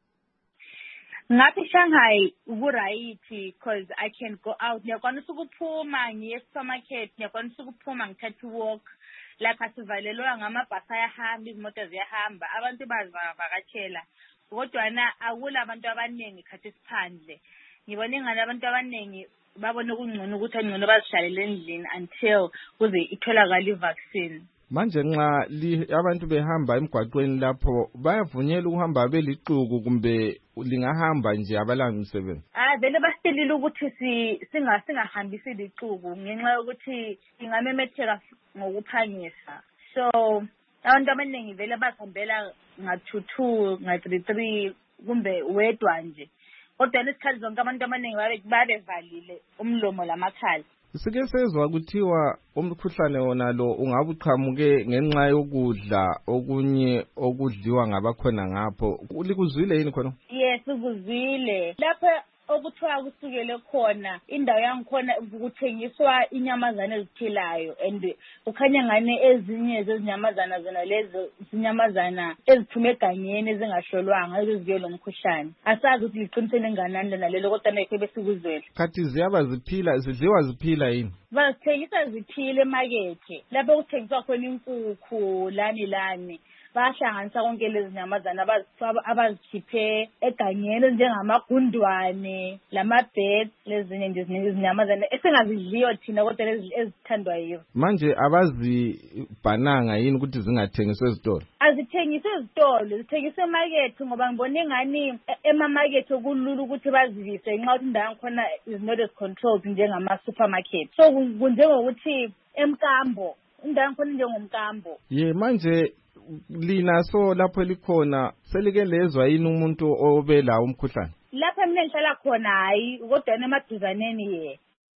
Ngapi Shanghai ukurayithi because I can go out. Ngiyakwanisa ukuphuma ngiye supermarket, ngiyakwanisa ukuphuma ngithathe walk. Lapha sivalelwa ngamabhasi ayahamba, izimoto ziyahamba, abantu bazivakatshela. Kodwa na akula abantu abaningi khathi siphandle. Ngibona ingane abantu abaningi babona kungcono ukuthi angcono bazishalele endlini until kuze itholakala i-vaccine. Manje nxa abantu behamba emgwaqweni lapho bayavunyelwa ukuhamba belixuku kumbe lingahamba nje abalanga umsebenzi? Ah vele basitelile ukuthi si singa singahambisi lixuku ngenxa yokuthi ingamemetheka ngokuphangisa. So abantu abaningi vele bazihambela nga two two nga three three kumbe wedwa nje. Kodwa lesikhathi zonke abantu abaningi babevalile umlomo lamakhala. Sike sezwa kuthiwa umkhuhlane wona lo ungabuqhamuke ngenxa yokudla okunye okudliwa ngabakhona ngapho. Ulikuzwile yini khona? Yes, ukuzwile. Lapho okuthiwa kusukele khona indawo yangikhona ukuthengiswa inyamazana eziphilayo and ukhanya ngane ezinye zezinyamazana zona lezo inyamazana eziphume egangeni ezingahlolwanga eziziyo lo mkhuhlane. Asazi ukuthi liqinisele nganani lona lelo kodwa nekho besikuzwela. Khathi ziyaba ziphila zidliwa ziphila yini? Bazithengisa ziphile emakethe. Lapho kuthengiswa khona inkukhu lani lani. Bahlanganisa konke lezi nyamazana abazikhiphe egangeni njengamagundwane lamabhedi lezinye nje izinyamazana esingazidliyo thina kodwa lezi ezithandwa yiyo. Manje abazibhananga yini ukuthi zingathengiswa ezitolo? Azithengiswe ezitolo, zithengiswe emakethe ngoba ngibona ingani emamakethe kulula ukuthi bazivise nxa ukuthi indawo khona is not as controlled njengama supermarket. So kunjengokuthi emkambo, indawo khona njengomkambo. Ye manje lina so lapho likhona selike lezwa yini umuntu obela umkhuhlane? Lapha mina ngihlala khona hayi kodwa emaduzaneni ye.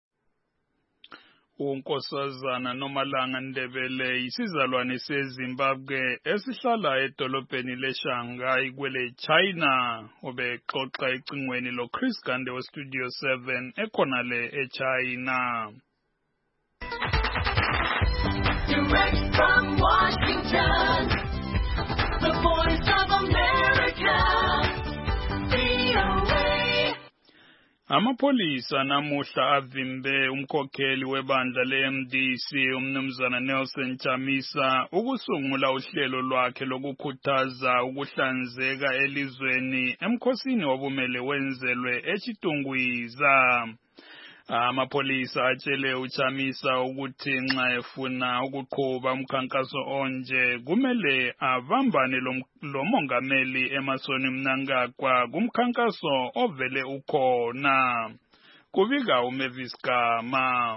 Unkosazana Nomalanga Ndebele isizalwane seZimbabwe esihlala edolobheni leShanghai kwele China obexoxa ecingweni lo Chris Gande we Studio seven ekhona le eChina. Direct from Washington, the voice of America, V O A. Amapolisa namuhla avimbe umkhokheli webandla le-M D C umnumzana Nelson Chamisa ukusungula uhlelo lwakhe lokukhuthaza ukuhlanzeka elizweni emkhosini wabumele wenzelwe eChitungwiza. Amapolisa atshele uChamisa ukuthi nxa efuna ukuqhuba umkhankaso onje kumele avambane lomongameli Emmerson Mnangagwa kumkhankaso ovele ukhona. Kubika uMavis Gama.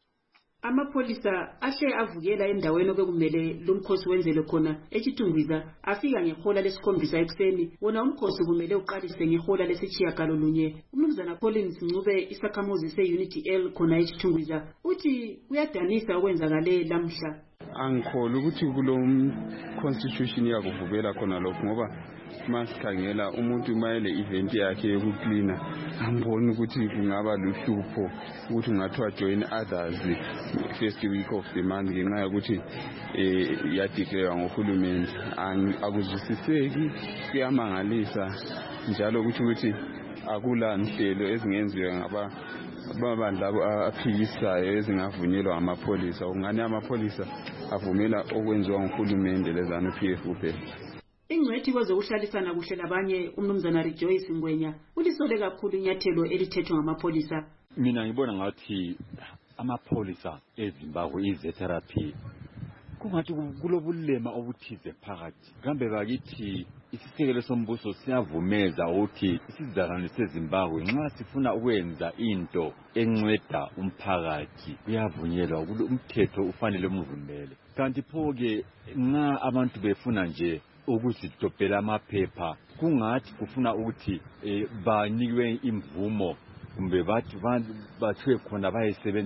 Amapolisa ashe avukela endaweni obekumele lumkhosi wenzele khona eChitungwiza afika ngehola lesikhombisa ekseni wona umkhosi kumele uqalise ngehola lesitshiyagalolunye. Umnumzana Collins Ncube isakhamuzi se-Unity L khona eChitungwiza uthi kuyadanisa okwenzakale lamhla. Angikholwa ukuthi kulo constitution yakuvukela khona lokho ngoba masikhangela umuntu mayele event yakhe yokucleana angiboni ukuthi kungaba luhlupho ukuthi ungathiwa join others first week of the month ngenxa yokuthi eh yadeclare ngohulumeni. Akuzwisiseki, kuyamangalisa njalo ukuthi ukuthi akula nhlelo ezingenziwe ngaba babandla aphikisayo ezingavunyelwa ngamapolisa. Ungani amapolisa avumela okwenziwa ngohulumende lezana P F kuphela. Ingcwethi kwezokuhlalisana kuhle labanye umnumzana Rejoice Ngwenya ulisole kakhulu inyathelo elithethwe ngamapolisa. Mina ngibona ngathi amapolisa eZimbabwe izetherapy kungathi kulobulema obuthize phakathi. Kambe bakithi isisekelo sombuso siyavumeza ukuthi isizalwane seZimbabwe nxa sifuna ukwenza into enceda umphakathi kuyavunyelwa ukuthi umthetho ufanele umvumele. Kanti pho-ke nxa abantu befuna nje ukuzidobhela amaphepha kungathi kufuna ukuthi banikwe imvumo kumbe bathi bathiwe khona bayesebenza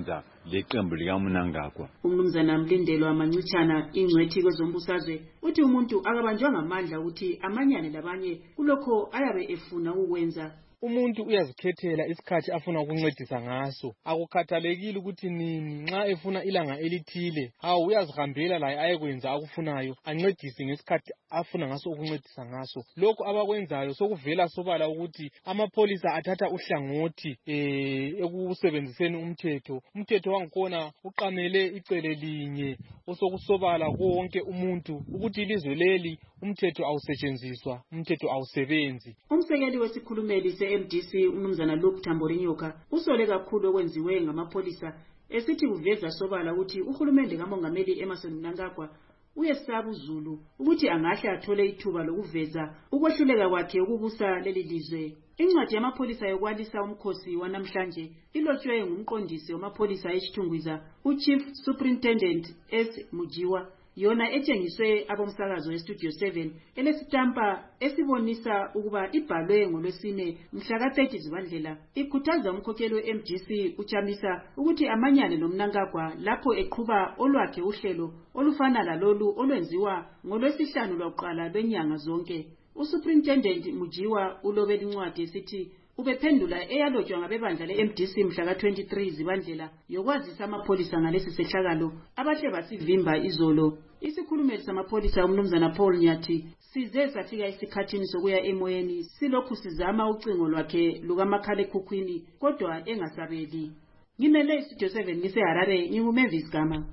leqembu likaMnangagwa. Umnumzana Mlindelwa Mancitshana ingcwethi kwezombusazwe uthi umuntu akabanjwa ngamandla ukuthi amanyane labanye kulokho ayabe efuna ukwenza. Umuntu uyazikhethela isikhathi afuna ukuncedisa ngaso, akukhathalekile ukuthi nini. Nxa efuna ilanga elithile, hawu uyazihambela laye ayekwenza akufunayo, ancedise ngesikhathi afuna ngaso ukuncedisa ngaso. Lokho abakwenzayo sokuvela sobala ukuthi amapholisa athatha uhlangothi eh ekusebenziseni umthetho. Umthetho wangikhona uqamele icele linye osokusobala konke umuntu ukuthi ilizwe leli umthetho awusetshenziswa, umthetho awusebenzi. Umsekeli wesikhulumeli se-M D C umnumzana Luke Tamborinyoka usole kakhulu okwenziwe ngamapholisa esithi kuveza sobala ukuthi uhulumende kaMongameli Emmerson Mnangagwa uyesaba uZulu ukuthi angahle athole ithuba lokuveza ukwehluleka kwakhe ukubusa leli lizwe. Incwadi yamapholisa yokwalisa umkhosi wanamhlanje ilotshwe ngumqondisi wamapholisa eChitungwiza uChief Superintendent S Mujiwa, yona etshengiswe abomsakazo eStudio seven elesitampa esibonisa ukuba ibhalwe ngolwesine mhla ka thirty Zibandlela. Ikhuthaza umkhokheli we-M D C uChamisa ukuthi amanyane noMnangagwa lapho eqhuba olwakhe uhlelo olufana lalolu olwenziwa ngolwesihlanu lwakuqala lwenyanga zonke. Usuperintendent Mujiwa ulobela incwadi esithi ubephendula eyalotshwa ngabebandla le-M D C mhla ka twenty-three Zibandlela yokwazisa amapholisa ngalesi sehlakalo abahle basivimba izolo. Isikhulumeli samapholisa umnumzana Paul Nyathi size safika isikhathini sokuya emoyeni silokhu sizama ucingo lwakhe lukamakhalekhukhwini kodwa engasabeli. Ngimele iStudio seven ngiseHarare, nginguMavis Gama.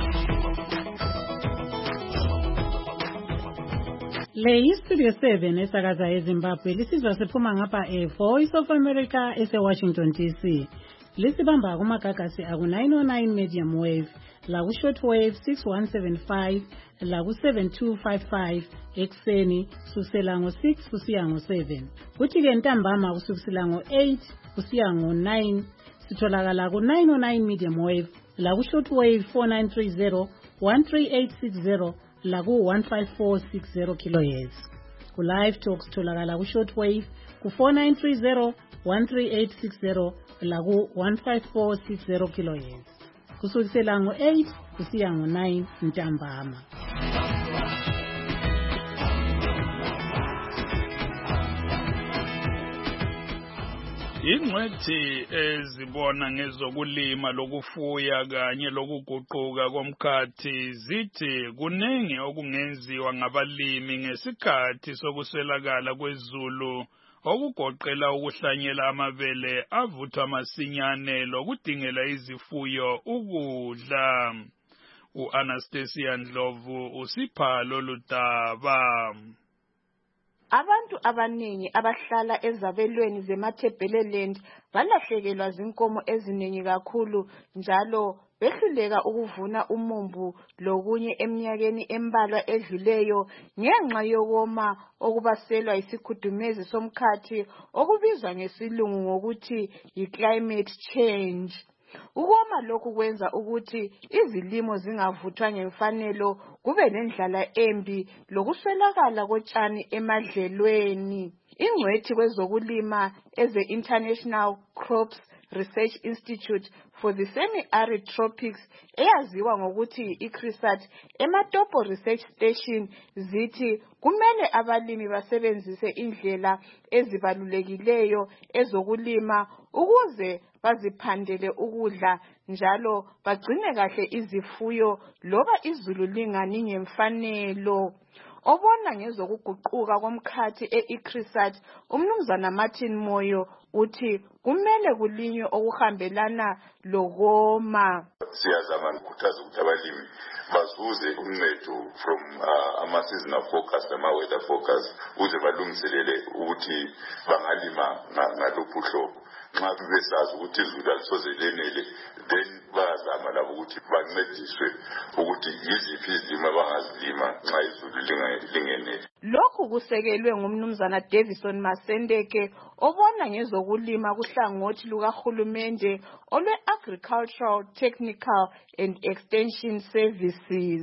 Le iStudio seven esakaza eZimbabwe lisizwa siphuma ngapha eVoice of America ese-Washington D C. Lisibamba kumagagasi aku nine oh nine medium wave, la ku shortwave six one seven five, la ku seven two five five ekseni kusukela ngo six kusiya ngo seven. Kuthi ke ntambama kusukela ngo eight kusiya ngo nine sitholakala ku nine oh nine medium wave, la ku shortwave four nine three zero, one three eight six zero, la ku one five four six zero kilohertz. Ku live talks tholakala ku shortwave ku four nine three zero, one three eight six zero, la ku one five four six zero kilohertz. Kusukela ngo eight kusiya ngo nine ntambama. Ingcwethi ezibona ngezokulima lokufuya kanye lokuguquka komkhathi zithi kuningi okungenziwa ngabalimi ngesikhathi sokuswelakala kwezulu okugoqela ukuhlanyela amabele avuthwa masinyane lokudingela izifuyo ukudla. U-Anastasia Ndlovu usipha lolu daba. Abantu abaningi abahlala ezabelweni zeMathebeleland balahlekelwa zinkomo eziningi kakhulu njalo behluleka ukuvuna umumbu lokunye eminyakeni embalwa edluleyo ngenxa yokoma okubaselwa isikhudumezi somkhathi okubizwa ngesilungu ngokuthi yi-climate change. Ukoma lokhu kwenza ukuthi izilimo zingavuthwa ngemfanelo, kube nendlala embi lokuswelakala kotshani emadlelweni. Ingcwethi kwezokulima eze-International Crops Research Institute for the Semi-Arid Tropics eyaziwa ngokuthi i-CRISAT eMatopo Research Station zithi kumele abalimi basebenzise indlela ezibalulekileyo ezokulima ukuze baziphandele ukudla njalo bagcine kahle izifuyo loba izulu lingani ngemfanelo. Obona ngezokuguquka komkhathi e-ICRISAT umnumzana Martin Moyo uthi kumele kulinywe okuhambelana lokoma. Siyazama ukukhuthaza ukuthi abalimi bazuze uncedo from uh, ama-seasonal focus nama-weather focus ukuze balungiselele ukuthi bangalima ngaluphi uhlobo. Nxa besazi ukuthi izulu alisoze lenele, then bayazama labo ukuthi bancediswe ukuthi yiziphi izilimo abangazilima nxa izulu lingenele. Lokhu kusekelwe ngumnumzana Davison Masendeke obona ngezokulima kuhlangothi lukahulumende olwe-Agricultural Technical and Extension Services.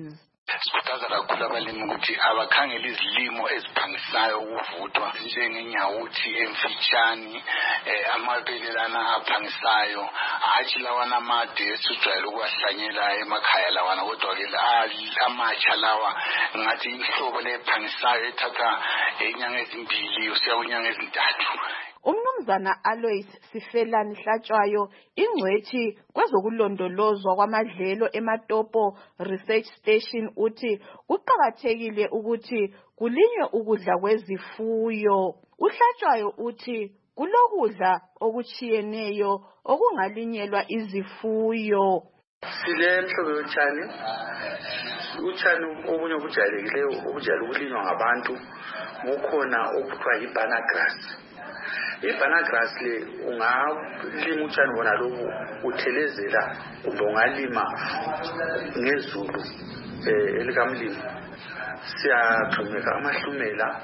Sikhuthaza kakhulu abalimi ukuthi abakhangela izilimo eziphangisayo ukuvuthwa njengenyawuthi emfitshane amabelelana aphangisayo hatshi lawana amade esijwayele ukuwahlanyela emakhaya lawana kodwa-ke amatsha lawa ngathi inhlobo lephangisayo ethatha inyanga ezimbili usiya kwinyanga ezintathu. Umnumzana Alois Sifelani Hlatshwayo ingcwethi kwezokulondolozwa kwamadlelo eMatopo Research Station uthi kuqakathekile ukuthi kulinywe ukudla kwezifuyo. Uhlatshwayo uthi kulokudla okuchiyeneyo okungalinyelwa izifuyo. Sile mhlobo yotshani utshani obunye obujayelekileyo obujayele ukulinywa ngabantu bukhona okuthiwa yi-banana grass. I-banana grass le ungalima utshani bona lobu uthelezela kumbe ungalima ngezulu elikamlimi. Siyagxumeka amahlumela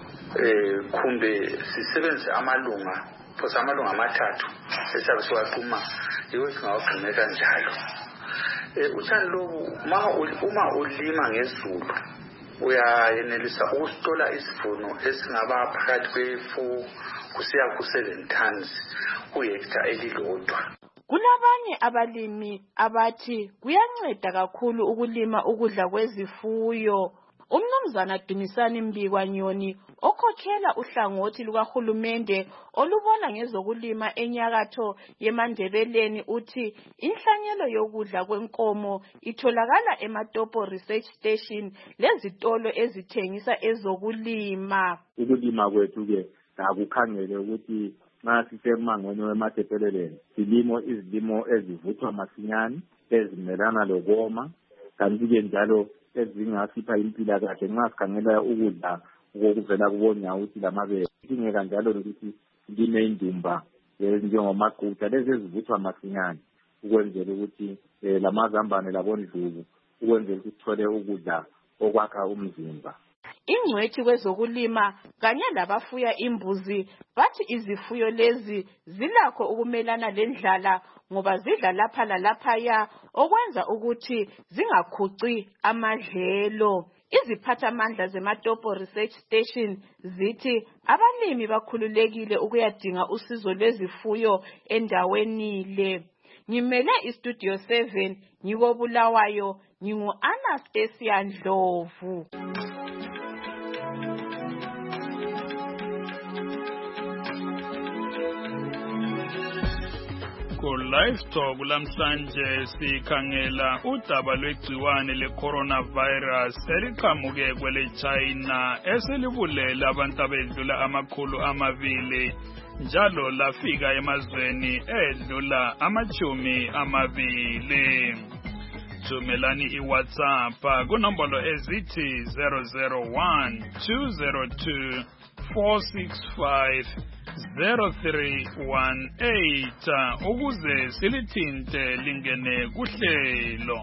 kumbe sisebenzise amalunga phose amalunga amathathu esiyabe siwaquma yiwo singawagxumeka njalo. Utshani lobu uma ulima ngezulu uyayenelisa ukusitola isivuno esingaba phakathi kwe-four kusiya ku-seven tons kuhektha elilodwa. Kulabanye abalimi abathi kuyanceda kakhulu ukulima ukudla kwezifuyo. Umnumzana Dumisani Mbikwa Nyoni okhokhela uhlangothi lukahulumende olubona ngezokulima enyakatho yeMandebeleni uthi inhlanyelo yokudla kwenkomo itholakala eMatopo Research Station lezitolo ezithengisa ezokulima. Ukulima kwethu ke akukhangele ukuthi nxa sisemangweni weMandebeleni silimo izilimo ezivuthwa masinyane ezimelana lokoma kanti ke njalo ezingasipha impila kahle nxa sikhangela ukudla okuvela kubonyawuthi lamabele. Kudingeka njalo ukuthi silime indumba njengomaqutha lezi ezivuthwa masinyane ukwenzela ukuthi lamazambane labondlubu ukwenzela ukuthi sithole ukudla okwakha umzimba. Ingcwethi kwezokulima kanye labafuya imbuzi bathi izifuyo lezi zilakho ukumelana lendlala ngoba zidla lapha lalaphaya okwenza ukuthi zingakhuci amadlelo. Iziphathamandla zeMatopo Research Station zithi abalimi bakhululekile ukuyadinga usizo lwezifuyo endaweni le. Ngimele iStudio seven ngikobulawayo ngingu Anastasia Ndlovu. Ku-Livestock lamhlanje sikhangela udaba lwegciwane le-coronavirus eliqhamuke kwele China eselibulela abantu abedlula amakhulu amabili njalo lafika emazweni edlula amachumi amabili. Thumelani iWhatsApp kunombolo ezithi zero zero one two zero two four six five zero three one eight ukuze silithinte lingene kuhlelo.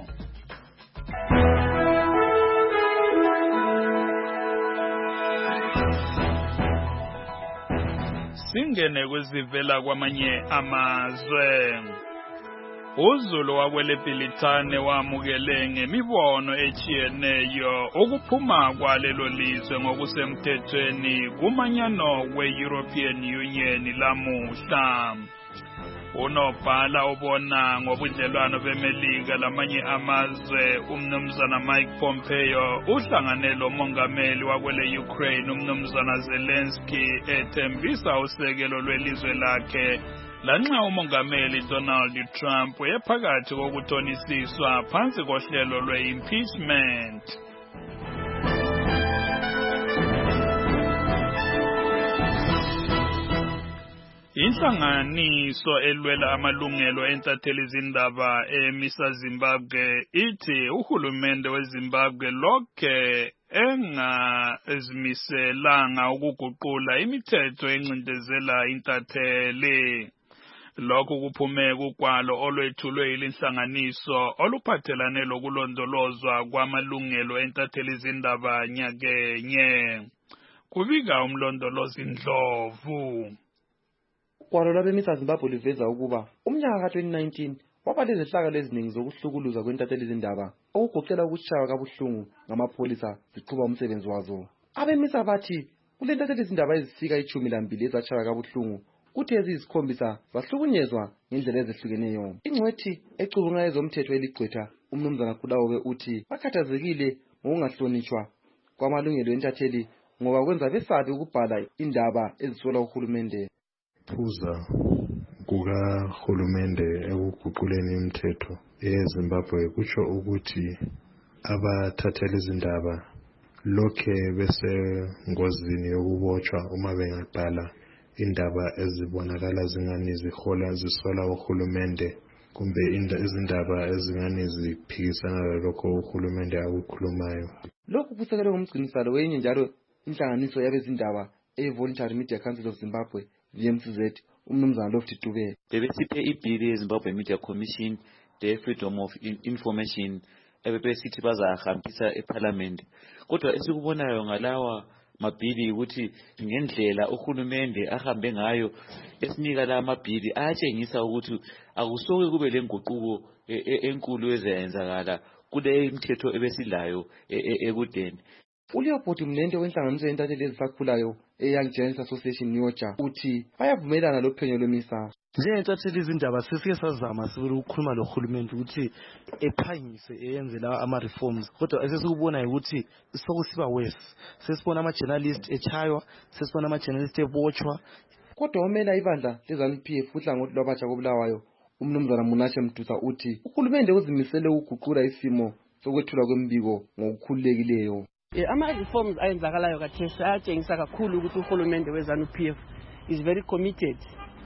Singene kwezivela kwamanye amazwe. uZulu wakwele Bhilithane wamukele ngemibono echiyeneyo ukuphuma kwalelo lizwe ngokusemthethweni kumanyano we-European Union lamuhla. Unobhala obona ngobudlelwano beMelika lamanye amazwe umnumzana Mike Pompeo uhlangane lo mongameli wakwele Ukraine umnumzana Zelensky ethembisa usekelo lwelizwe lakhe lanxa umongameli Donald Trump ephakathi kokuthonisiswa phansi kohlelo lwe-impeachment. Inhlanganiso elwela amalungelo entatheli zindaba emisa Zimbabwe ithi uhulumende weZimbabwe lokhe engazimiselanga ukuguqula imithetho encindezela intatheli. Lokhu kuphume kukwalo olwethulwe ilinhlanganiso oluphathelane lokulondolozwa kwamalungelo entatheli zindaba nyakenye. Kubika umlondolozi Ndlovu. Ukwalo lwabemisa Zimbabwe liveza ukuba umnyaka ka twenty nineteen waba lezehlakalo eziningi zokuhlukuluza kwentatheli izindaba okugoqela ukushaywa kabuhlungu ngamapholisa ziqhuba umsebenzi wazo. Abemisa bathi kule ntatheli izindaba ezifika ichumi lambili ezatshaywa kabuhlungu kuthi eziyisikhombisa zahlukunyezwa ngendlela ezehlukeneyo. Ingcwethi ecubunga ezomthetho eligqwetha umnumzana Khulawe uthi bakhathazekile ngokungahlonitshwa kwamalungelo entatheli ngoba kwenza besabe ukubhala indaba ezisola uhulumende. Phuza kukahulumende ekuguquleni imithetho eZimbabwe kutsho ukuthi abathathela izindaba lokhe bese ngozini yokubotshwa uma bengaqala indaba ezibonakala zingani zihola zisola uhulumende kumbe izindaba ezingani ziphikisana lalokho uhulumende akukhulumayo. Lokhu kusekelwe ngumgcinisalo wenye njalo inhlanganiso yabezindaba e-Voluntary Media Council of Zimbabwe V M C Z umnumzana Lofty Dube. Bebesiphe ibhili yeZimbabwe Media Commission the Freedom of Information ebebesithi bazahambisa eParliament. Kodwa esikubonayo ngalawa mabhili ukuthi ngendlela uhulumende ahambe ngayo esinika la mabhili ayatshengisa ukuthi akusoke kube lenguquko enkulu ezayenzakala kule imithetho ebesilayo ekudeni. uLeopold Mlente wenhlanganiso yentatheli ezisakhulayo eYoung Journalists Association Nyoja uthi bayavumelana lophenyo lwemisa. Njengentatheli izindaba sesike sazama sibule ukukhuluma lohulumende ukuthi ephangise eyenze la ama reforms kodwa esesikubona ukuthi sokusiba worse. Sesibona ama journalists echaywa, sesibona ama journalists ebotshwa. Kodwa omela ibandla leZANU P F uhlangothi lwabatsha kobulawayo umnumzana Munashe Mdusa uthi uhulumende uzimisele ukuguqula isimo sokwethula kwembiko ngokukhululekileyo. Ama reforms ayenzakalayo kathesi ayatshengisa kakhulu ukuthi uhulumende weZANU P F is very committed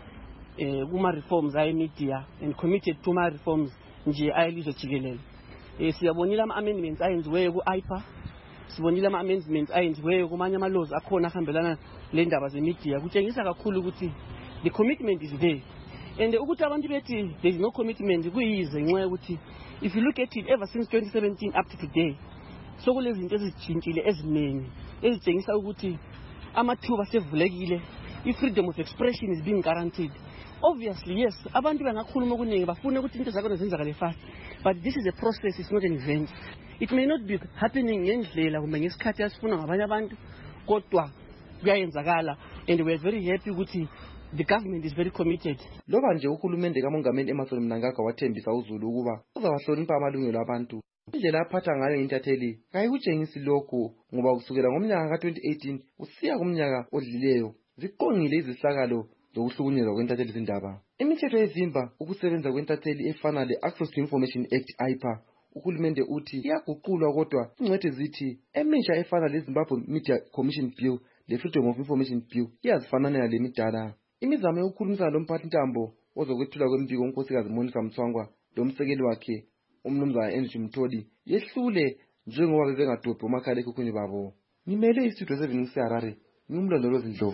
eh kuma reforms ay media and committed to ma reforms nje ayelizwe jikelele. Eh siyabonile ama amendments ayenziwe ku I P A, sibonile ama amendments ayenziwe kumanye ama laws akhona ahambelana le ndaba ze media kutshengisa kakhulu ukuthi the commitment is there. And ukuthi abantu bethi there is no commitment kuyize nxa ukuthi if you look at it ever since twenty seventeen up to today so kulezinto ezijintshile eziningi ezitshengisa ukuthi amathuba sevulekile, i-freedom of expression is being guaranteed. Obviously yes, abantu bangakhuluma okuningi bafuna ukuthi into zakho zenzakale fast, but this is a process, it's not an event. It may not be happening ngendlela kumbe ngesikhathi asifuna ngabanye abantu kodwa kuyayenzakala and we are very happy ukuthi the government is very committed. Loba nje uhulumende kaMongameli Emmerson Mnangagwa wathembisa uZulu ukuba uzawahlonipha amalungelo abantu. Indlela aphatha ngayo intatheli kayikutshengisi lokho ngoba kusukela ngomnyaka ka twenty eighteen usiya kumnyaka odlileyo ziqongile izihlakalo zokuhlukunyezwa kwentatheli izindaba. Imithetho yevimba ukusebenza kwentatheli efana le Access to Information Act I P A uhulumende uthi iyaguqulwa kodwa ingcwethi zithi emisha efana le Zimbabwe Media Commission Bill le Freedom of Information Bill iyazifanana le midala. Imizamo yokukhulumisana lomphathi ntambo ozokwethula kwembiko unkosikazi Monica Mthwangwa lomsekeli wakhe umnumzana Andrew Mtholi yehlule njengoba bebengadobhi umakhala ekhukhwini babo. Ngimele istudio seven ngiseHarare ngimlondolozi Ndlovu.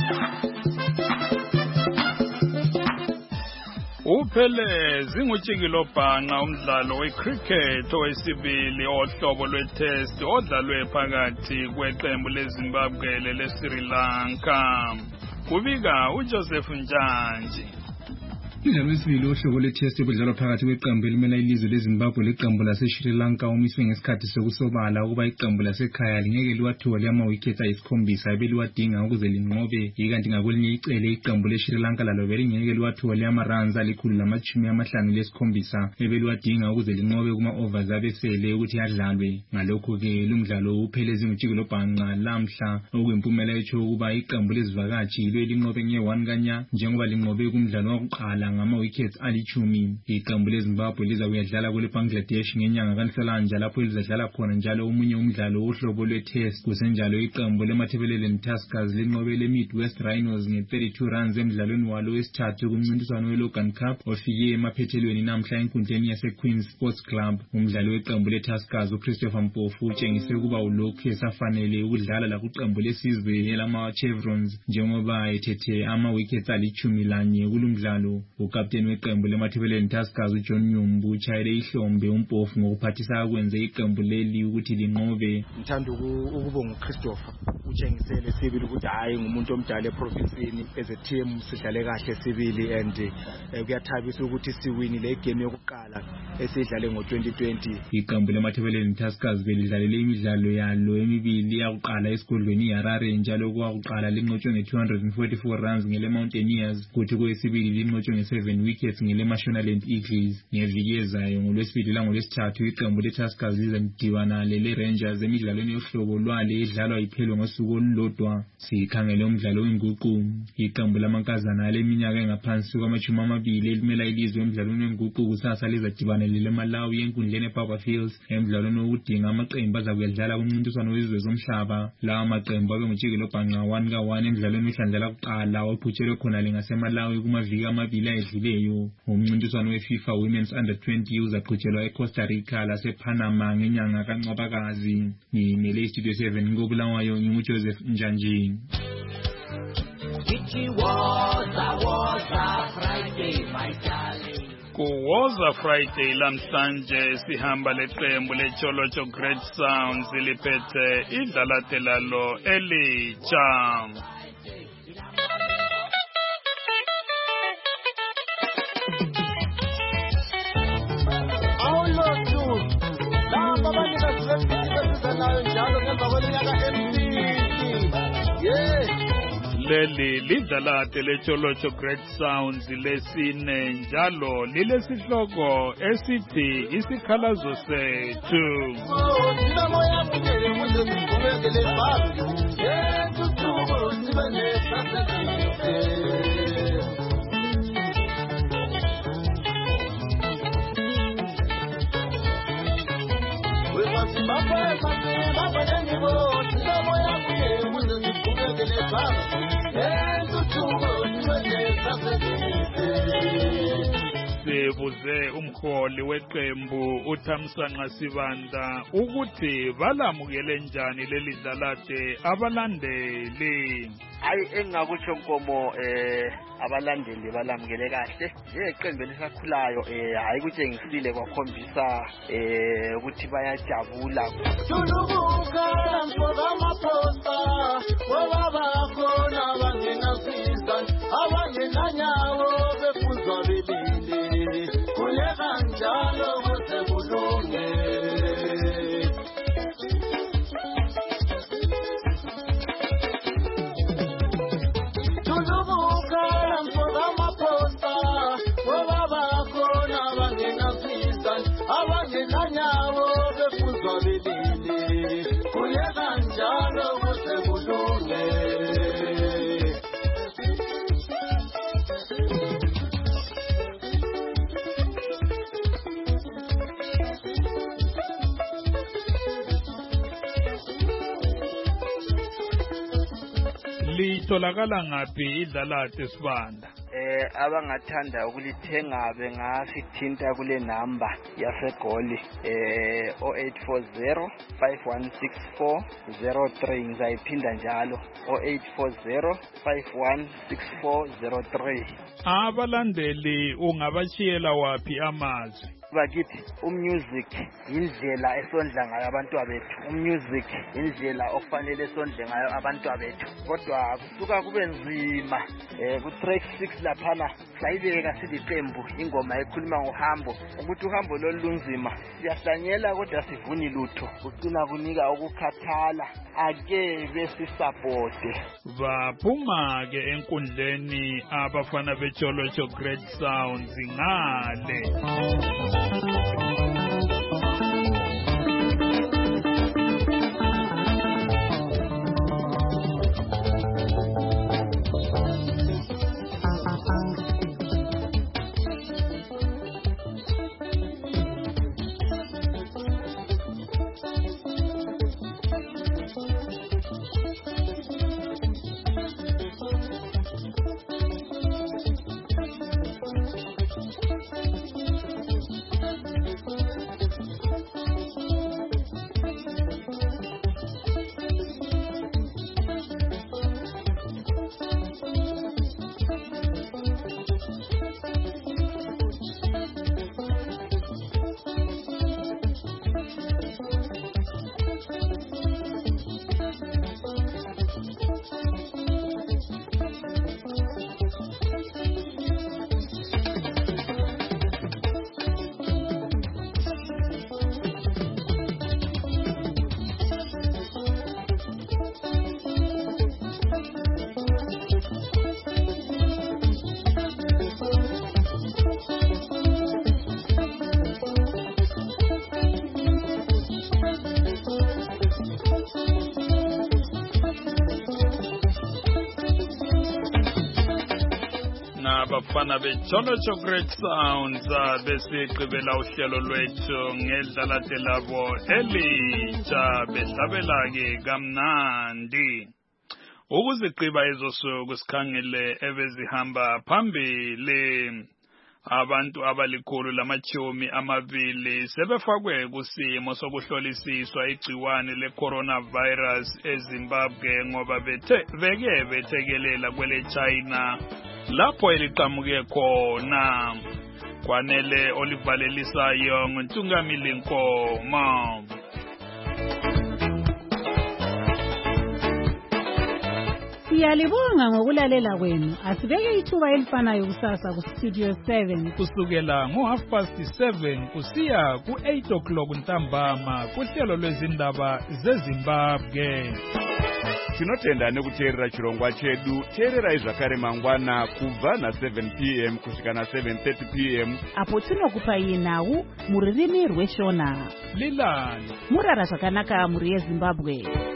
Uphele zingutshikilo bhanqa umdlalo wecricket owesibili ohlobo lwetest odlalwe phakathi kweqembu leZimbabwe leSri Lanka. Kubika uJoseph Njanji. Umdlalo wesibili ohlobo lwetest obudlalwa phakathi kweqembu elimela ilizwe leZimbabwe leqembu laseSri Lanka umiswe ngesikhathi sokusobala ukuba iqembu lasekhaya lingeke liwathola ama-wickets ayisikhombisa ebeliwadinga ukuze linqobe, ikanti ngakwelinye icele iqembu leSri Lanka lalo belingeke liwathole ama-runs alikhulu lamatshumi amahlanu lesikhombisa ebeliwadinga ukuze linqobe kuma-overs abesele ukuthi adlalwe. Ngalokho-ke lumdlalo uphele zingutshikilo bhanqa lamhla okuyimpumela etsho ukuba iqembu lezivakatshi yilo elinqobe nge-one kanya njengoba linqobe kumdlalo wakuqala ngama-wickets alichumi. Iqembu leZimbabwe liza kuyadlala kule Bangladesh ngenyanga kaNhlolanja lapho elizadlala khona njalo omunye umdlalo wohlobo lwe-test. Kusenjalo iqembu leMatabeleland Tuskers linqobe le-Midwest Rhinos nge-thirty-two runs emdlalweni walo wesithathu kumncintiswano we-Logan Cup ofike emaphethelweni namhla enkundleni yase-Queen's Sports Club. Umdlali weqembu le-Tuskers uChristopher Mpofu utshengise ukuba ulokhu esafanele ukudlala lakuqembu lesizwe elama-Chevrons njengoba ethethe ama-wickets alichumi lanye kulumdlalo. Ukapteni weqembu leMatabeleland Tuskers uJohn Nyumbu utshayele ihlombe uMpofu ngokuphathisa akwenze iqembu leli ukuthi linqobe. Ngithanda ukubonga uChristopher utshengisele sibili ukuthi hayi ngumuntu omdala eprovinsini as a team sidlale kahle sibili and uh, kuyathabisa ukuthi siwinile igame yokuqala esidlale ngo twenty twenty. Iqembu lamathebeleni Tuskers belidlalele imidlalo yalo emibili yakuqala esigodlweni iHarare njalo kwakuqala linqotshwe nge two hundred forty-four runs ngele Mountaineers kuthi kwesibili linqotshwe nge seven wickets ngele Mashonaland Eagles. Ngeviki ezayo ngolwesibili langolwesithathu iqembu leTuskers lizamdiwana lele Rangers emidlalweni yohlobo lwale edlalwa iphelwe ngosuku olulodwa. Sikhangele umdlalo wenguqu. Iqembu lamankazana leminyaka engaphansi kwamachumi amabili elimela ilizwe emidlalweni wenguqu kusasa lizadibana lele Malawi enkundleni ePower Fields emidlalweni wokudinga amaqembu azakuyadlala kumncintiswano wezizwe zomhlaba. Lawa maqembu abe ngujikelo bhanqa one ka one emidlalweni ohlandlela kuqala oqhutshelwe khona lengaseMalawi kumaviki amabili ayedluleyo. Umncintiswano weFIFA Women's Under twenty uzaqhutshelwa eCosta Rica lasePanama ngenyanga kaNcwabakazi. Ngimele iStudio seven ngobulawayo nginguJoseph Njanjini. Kuwoza Friday lamhlanje sihamba leqembu leCholocho Great Sounds liphethe idlalate lalo elitsha. Leli lidlalate leCholocho Great Sounds lesine njalo lilesihloko esithi isikhalazo sethu. Sibuze umholi weqembu uThamsanqa Sibanda ukuthi balamukele njani leli dlalate abalandeli. Hayi engakutsho Nkomo eh abalandeli balamukele kahle njeqembu elisakhulayo eh hayi kutshengisile kwakhombisa eh ukuthi bayajabula. Tulubuka mfoka maposta wababa khona bangenasizwa abangenanyawo befuzwa belile kuleka njalo kuze kulunge. Litholakala ngaphi idlalate Sibanda? Eh abangathanda ukulithenga bengasithinta kule number yasegoli eh zero eight four zero five one six four zero three ngizayiphinda njalo zero eight four zero five one six four zero three. Abalandeli ungabachiyela wapi amazwi? Bakithi umusic indlela esondla ngayo abantu abethu, umusic indlela okufanele esondle ngayo abantu abethu, kodwa kusuka kube nzima eh ku track six laphana sayibeka siliqembu ingoma ekhuluma ngohambo ukuthi uhambo lolunzima siyahlanyela kodwa sivuni lutho kucina kunika ukukhathala ake besisupporte. Baphuma ke enkundleni abafana beCholocho Great Sounds ngale. nabafana beJolotsho Great Sounds besigqibela uhlelo lwethu ngedlalate labo elitsha behlabela-ke kamnandi. Ukuzigqiba ezosuku sikhangele ebezihamba phambili. Abantu abalikhulu lamachomi amabili sebefakwe kusimo sokuhlolisiswa igciwane le-coronavirus eZimbabwe ngoba bethe beke bethekelela kwele China lapho eliqhamuke khona. Kwanele olivalelisayo nguNtungamili Nkomo. Siyalibonga ngokulalela kwenu. Asibeke ithuba elifanayo kusasa ku Studio seven kusukela ngo half past seven kusiya ku eight o'clock ntambama kuhlelo lwezindaba zeZimbabwe. Tinotenda nekuteerera chirongwa chedu. Teerera zvakare mangwana kubva na seven p m kusvika na seven thirty p m apo tinokupai nhau muririmi rweshona. Lilani murara zvakanaka muri yeZimbabwe.